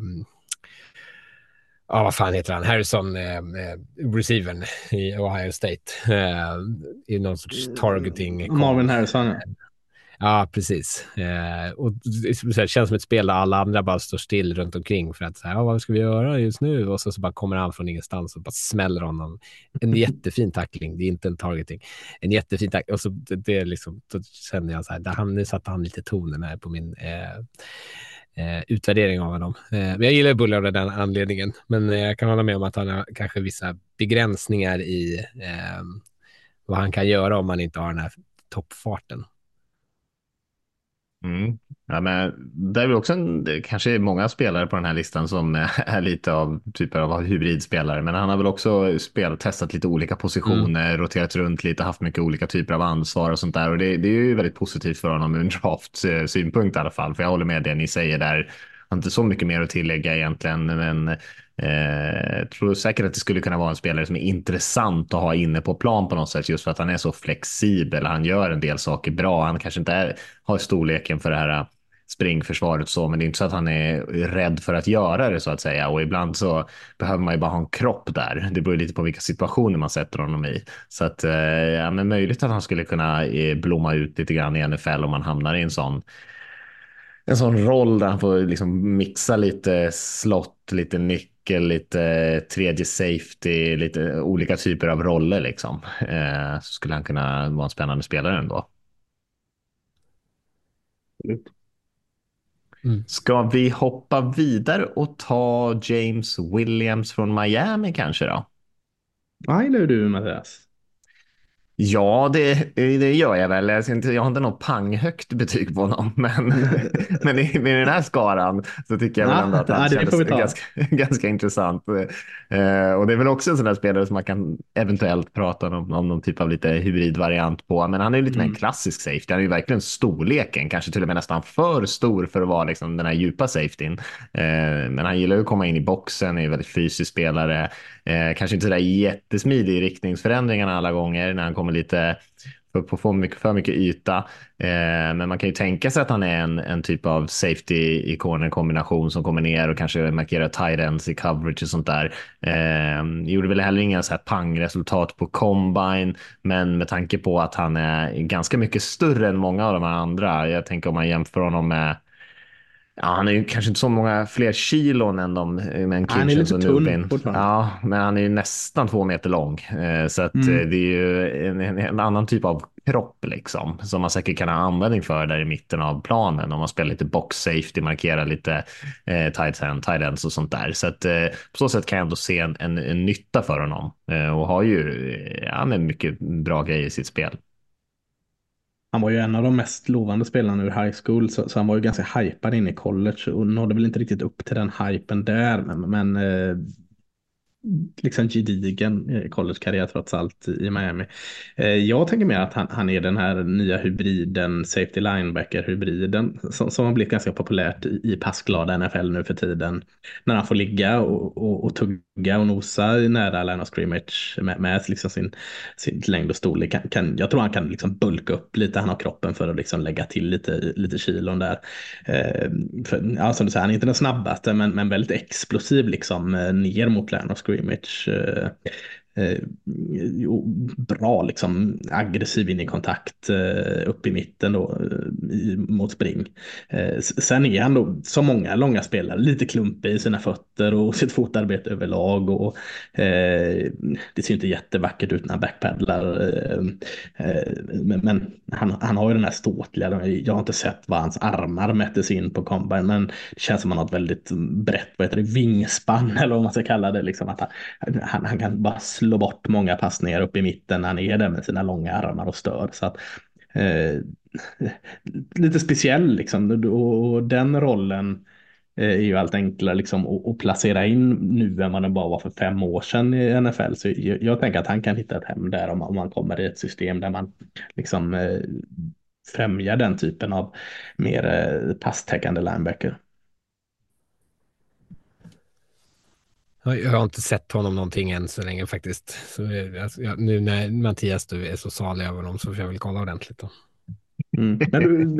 vad fan heter han? Harrison, receivern i Ohio State. I någon sorts targeting. Marvin Harrison. Ja, precis. Och det känns som ett spel där alla andra bara står still runt omkring för att vad ska vi göra just nu? Och så bara kommer han från ingenstans och bara smäller honom. En jättefin tackling, det är inte en targeting. En jättefin tackling. Och så det är liksom, då känner jag så här, nu satte han lite tonen här på min utvärdering av honom. Men jag gillar Bullard av den anledningen. Men jag kan hålla med om att han har kanske vissa begränsningar i vad han kan göra om man inte har den här toppfarten. Ja, men det är väl också kanske många spelare på den här listan som är lite av typer av hybridspelare, men han har väl också testat lite olika positioner, roterat runt lite, haft mycket olika typer av ansvar och sånt där, och det är ju väldigt positivt för honom ur en draft-synpunkt i alla fall, för jag håller med det ni säger där. Har inte så mycket mer att tillägga egentligen, men jag tror säkert att det skulle kunna vara en spelare som är intressant att ha inne på plan på något sätt, just för att han är så flexibel. Han gör en del saker bra. Han kanske inte har storleken för det här springförsvaret så, men det är inte så att han är rädd för att göra det så att säga, och ibland så behöver man ju bara ha en kropp där. Det beror lite på vilka situationer man sätter honom i. Så att men möjligt att han skulle kunna blomma ut lite grann i NFL om man hamnar i en sån roll där han får liksom mixa lite slott, lite nyckel, lite tredje safety, lite olika typer av roller liksom. Så skulle han kunna vara en spännande spelare ändå. Ska vi hoppa vidare och ta James Williams från Miami kanske då? Nej, det är du, Mattias. Ja, det gör jag väl. Jag har inte något panghögt betyg på honom, men med den här skaran så tycker jag väl ändå att han kändes ganska intressant. Och det är väl också en sån där spelare som man kan eventuellt prata om någon typ av lite hybridvariant på, men han är ju lite mer en klassisk safety. Han är ju verkligen storleken, kanske till och med nästan för stor för att vara liksom den här djupa safetyn. Men han gillar ju att komma in i boxen, är ju väldigt fysisk spelare. Kanske inte så där jättesmidig i riktningsförändringarna alla gånger när han kommer lite på för mycket yta. Men man kan ju tänka sig att han är en typ av safety i corner-kombination som kommer ner och kanske markerar tight ends i coverage och sånt där. Gjorde väl heller inga så här pangresultat på combine, men med tanke på att han är ganska mycket större än många av de här andra. Jag tänker om man jämför honom med, ja, han är ju kanske inte så många fler kilon än de med Han är Kitchens och lite tunn Nubin. fortfarande. Ja, men han är ju nästan 2 meter lång. Så att det är ju en annan typ av kropp liksom, som man säkert kan ha användning för där i mitten av planen om man spelar lite box safety, markerar lite tight ends och sånt där. Så att på så sätt kan jag ändå se en nytta för honom och har ju han är mycket bra grejer i sitt spel. Han var ju en av de mest lovande spelarna ur high school, så han var ju ganska hypad in i college och nådde väl inte riktigt upp till den hypen där, men liksom gedigen college-karriär trots allt i Miami. Jag tänker mer att han är den här nya hybriden, safety linebacker-hybriden som har blivit ganska populärt i passglada NFL nu för tiden. När han får ligga och tugga och nosa nära line of scrimmage med liksom sin längd och storlek. Jag tror han kan liksom bulka upp lite, han har kroppen för att liksom lägga till lite kilon där. Ja, som du säger, han är inte den snabbaste men väldigt explosiv liksom ner mot line of scrimmage. Bra liksom aggressiv in i kontakt upp i mitten då mot spring. Sen är han då som många långa spelare lite klumpig i sina fötter och sitt fotarbete överlag och det ser inte jättevackert ut när han backpaddlar, men han har ju den här ståtliga, jag har inte sett vad hans armar mättes in på combine, men det känns som han har ett väldigt brett vingspann eller vad man ska kalla det liksom, att han kan bara slå bort många passningar upp i mitten när han är där med sina långa armar och stör. Så att, lite speciell liksom, och den rollen är ju allt enklare liksom att placera in nu än vad den bara var för 5 år sedan i NFL. Så jag tänker att han kan hitta ett hem där om man kommer i ett system där man liksom främjar den typen av mer passtäckande linebacker. Jag har inte sett honom någonting än så länge faktiskt. Så, alltså, nu när Mattias du är så salig över honom så får jag väl kolla ordentligt då. Men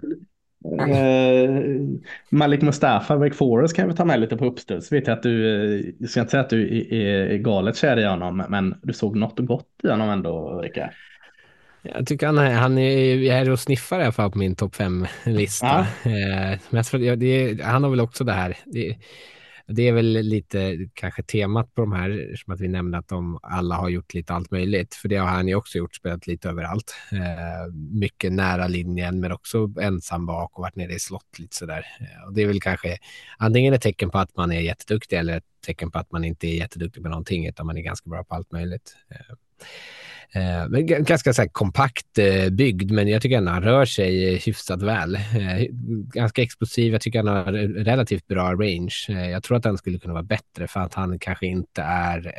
Malik Mustafa, Wake Forest kan vi ta med lite på uppstuds. Vet jag att jag ska inte säga att du är galet kär i honom, men du såg något gott i honom ändå, Rickard. Jag tycker han är här och sniffar i alla fall på min topp 5-lista. Men han har väl också det här. Det är väl lite kanske temat på de här, som att vi nämnde att de alla har gjort lite allt möjligt. För det har han ju också gjort, spelat lite överallt. Mycket nära linjen, men också ensam bak och varit nere i slott lite sådär. Och det är väl kanske antingen ett tecken på att man är jätteduktig eller ett tecken på att man inte är jätteduktig på någonting, utan man är ganska bra på allt möjligt. Men ganska så här kompakt byggd, men jag tycker att han rör sig hyfsat väl. Ganska explosiv, jag tycker han har relativt bra range. Jag tror att han skulle kunna vara bättre för att han kanske inte är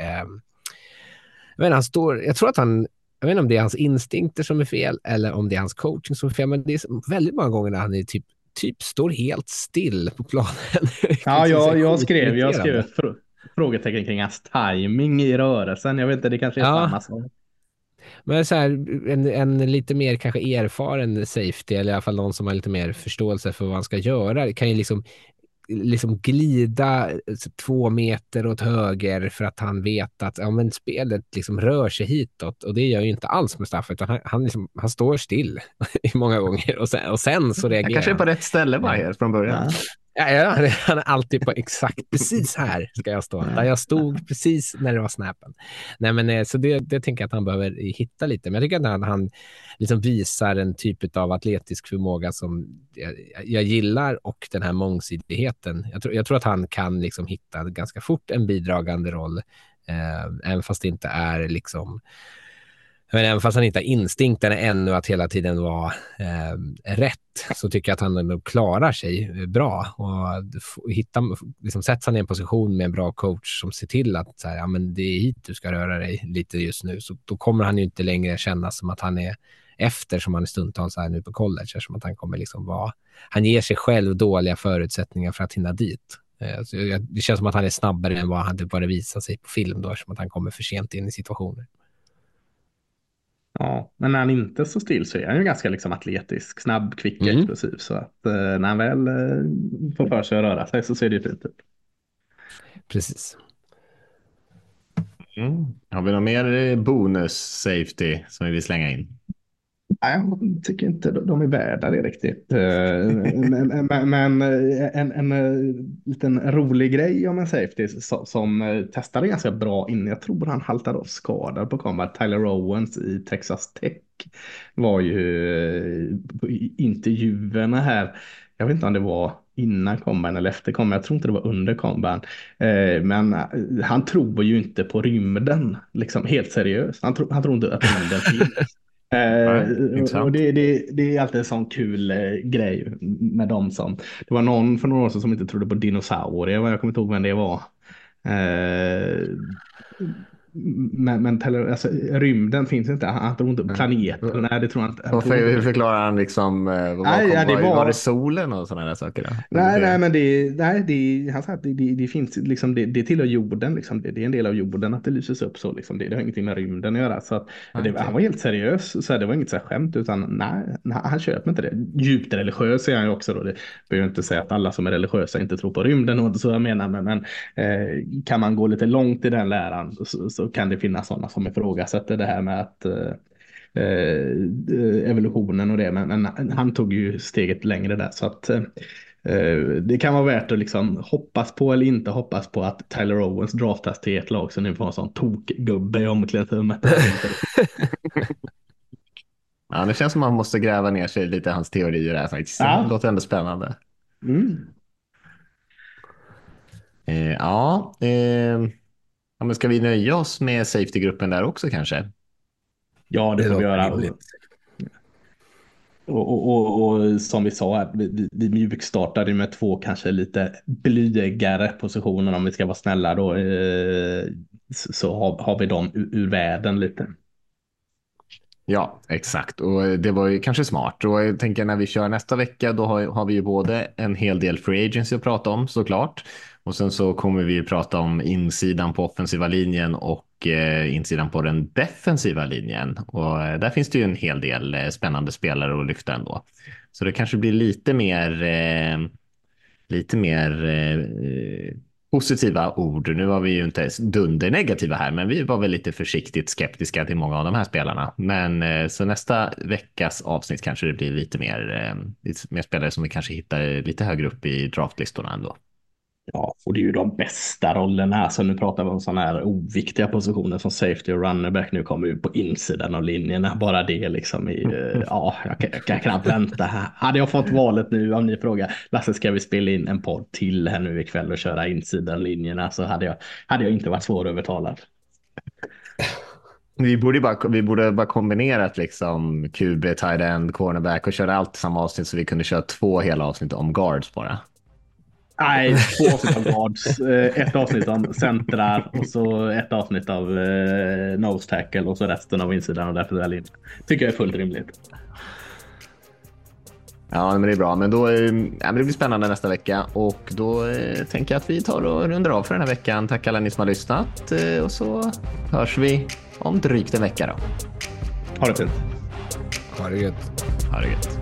jag vet inte om det är hans instinkter som är fel eller om det är hans coaching som är fel, men det är väldigt många gånger när han är typ står helt still på planen. Ja, jag skrev frågetecken kring hans timing i rörelsen. Jag vet inte, det kanske är samma sak. Men så här, en lite mer kanske erfaren safety, eller i alla fall någon som har lite mer förståelse för vad han ska göra, kan ju liksom glida 2 meter åt höger för att han vet att men spelet liksom rör sig hitåt, och det gör ju inte alls Mustafa, utan han står still i många gånger och sen så reagerar han. Kanske är på rätt ställe bara här från början. Ja, han är alltid på exakt precis här ska jag stå. Där jag stod precis när det var snappen. Nej, men så det tänker jag att han behöver hitta lite. Men jag tycker att han liksom visar en typ av atletisk förmåga som jag gillar, och den här mångsidigheten. Jag tror att han kan liksom hitta ganska fort en bidragande roll, även fast det inte är liksom. Men även fast han inte har instinkten ännu att hela tiden vara rätt, så tycker jag att han ändå klarar sig bra och sätter han i en position med en bra coach som ser till att så här, men det är hit du ska röra dig lite just nu, så då kommer han ju inte längre känna som att han är efter, som han är stundtals här nu på college, som att han kommer liksom han ger sig själv dåliga förutsättningar för att hinna dit. Så det känns som att han är snabbare än vad han bara visar sig på film då, som att han kommer för sent in i situationer. Ja, men när han inte står still så är han ju ganska liksom atletisk, snabb, kvick, explosiv. Så att när han väl får för sig att röra sig så ser det ju fint ut. Precis. Har vi någon mer bonus safety som vi vill slänga in? Jag tycker inte de är värda det riktigt. Men en liten rolig grej om en safety som testade ganska bra innan. Jag tror han haltade av skadad på combat. Tyler Owens i Texas Tech var ju intervjuerna här. Jag vet inte om det var innan combine eller efter combine. Jag tror inte det var under combine. Men han tror ju inte på rymden. Liksom helt seriöst. Han tror inte att rymden finns. Och det är alltid en sån kul grej med dem som... Det var någon för några år sedan som inte trodde på dinosaurier. Jag kommer inte ihåg vem det var. Men alltså, rymden finns inte. Han tror inte på planeten. Nej, det tror han inte. Hur förklarar han liksom var det solen och sådana där saker då? Nej, men han sa att det finns liksom, det tillhör jorden liksom. Det är en del av jorden att det lyses upp så liksom. Det har ingenting med rymden att göra. Så att han var helt seriös, så det var inget så skämt, utan nej, han köper inte det. Djupt religiös är han ju också då. Det behöver inte säga att alla som är religiösa inte tror på rymden, och inte så jag menar, men kan man gå lite långt i den läran så kan det finnas sådana som ifrågasätter det här med att evolutionen och det, men han tog ju steget längre där, så att det kan vara värt att liksom hoppas på eller inte hoppas på att Tyler Owens draftas till ett lag så ni får en sån tokgubbe i omklädningsrummet. Ja, det känns som man måste gräva ner sig lite i hans teorier där faktiskt. Ja. Det låter ändå spännande. Men ska vi nöja oss med safety-gruppen där också kanske? Ja, det får vi göra. Och som vi sa här, vi mjukstartade med 2 kanske lite blygare positioner, om vi ska vara snälla då, så har vi dem ur världen lite. Ja, exakt. Och det var ju kanske smart. Och jag tänker när vi kör nästa vecka, då har vi ju både en hel del free agency att prata om såklart. Och sen så kommer vi prata om insidan på offensiva linjen och insidan på den defensiva linjen. Och där finns det ju en hel del spännande spelare att lyfta ändå. Så det kanske blir lite mer positiva ord. Nu var vi ju inte dundernegativa här, men vi var väl lite försiktigt skeptiska till många av de här spelarna. Men så nästa veckas avsnitt kanske det blir lite mer spelare som vi kanske hittar lite högre upp i draftlistorna ändå. Ja, och det är ju de bästa rollerna. Alltså nu pratar vi om sådana här oviktiga positioner som safety och runnerback. Nu kommer vi på insidan av linjerna. Bara det liksom. Jag kan knappt vänta. Hade jag fått valet nu, om ni frågar Lasse, ska vi spela in en podd till här nu ikväll och köra insidan linjerna, så hade jag inte varit svårövertalad. Vi borde bara kombinerat liksom QB, tight end, cornerback och köra allt i samma avsnitt, så vi kunde köra 2 hela avsnitt om guards bara. Nej, 2 avsnitt av guards, 1 avsnitt om centrar och så 1 avsnitt av nose tackle och så resten av insidan och därför är det tycker jag är fullt rimligt. Ja, men det är bra. Men då det blir spännande nästa vecka, och då tänker jag att vi tar och rundar av för den här veckan. Tack alla ni som har lyssnat, och så hörs vi om drygt en vecka då. Ha det fint. Ha det gött. Ha det gött.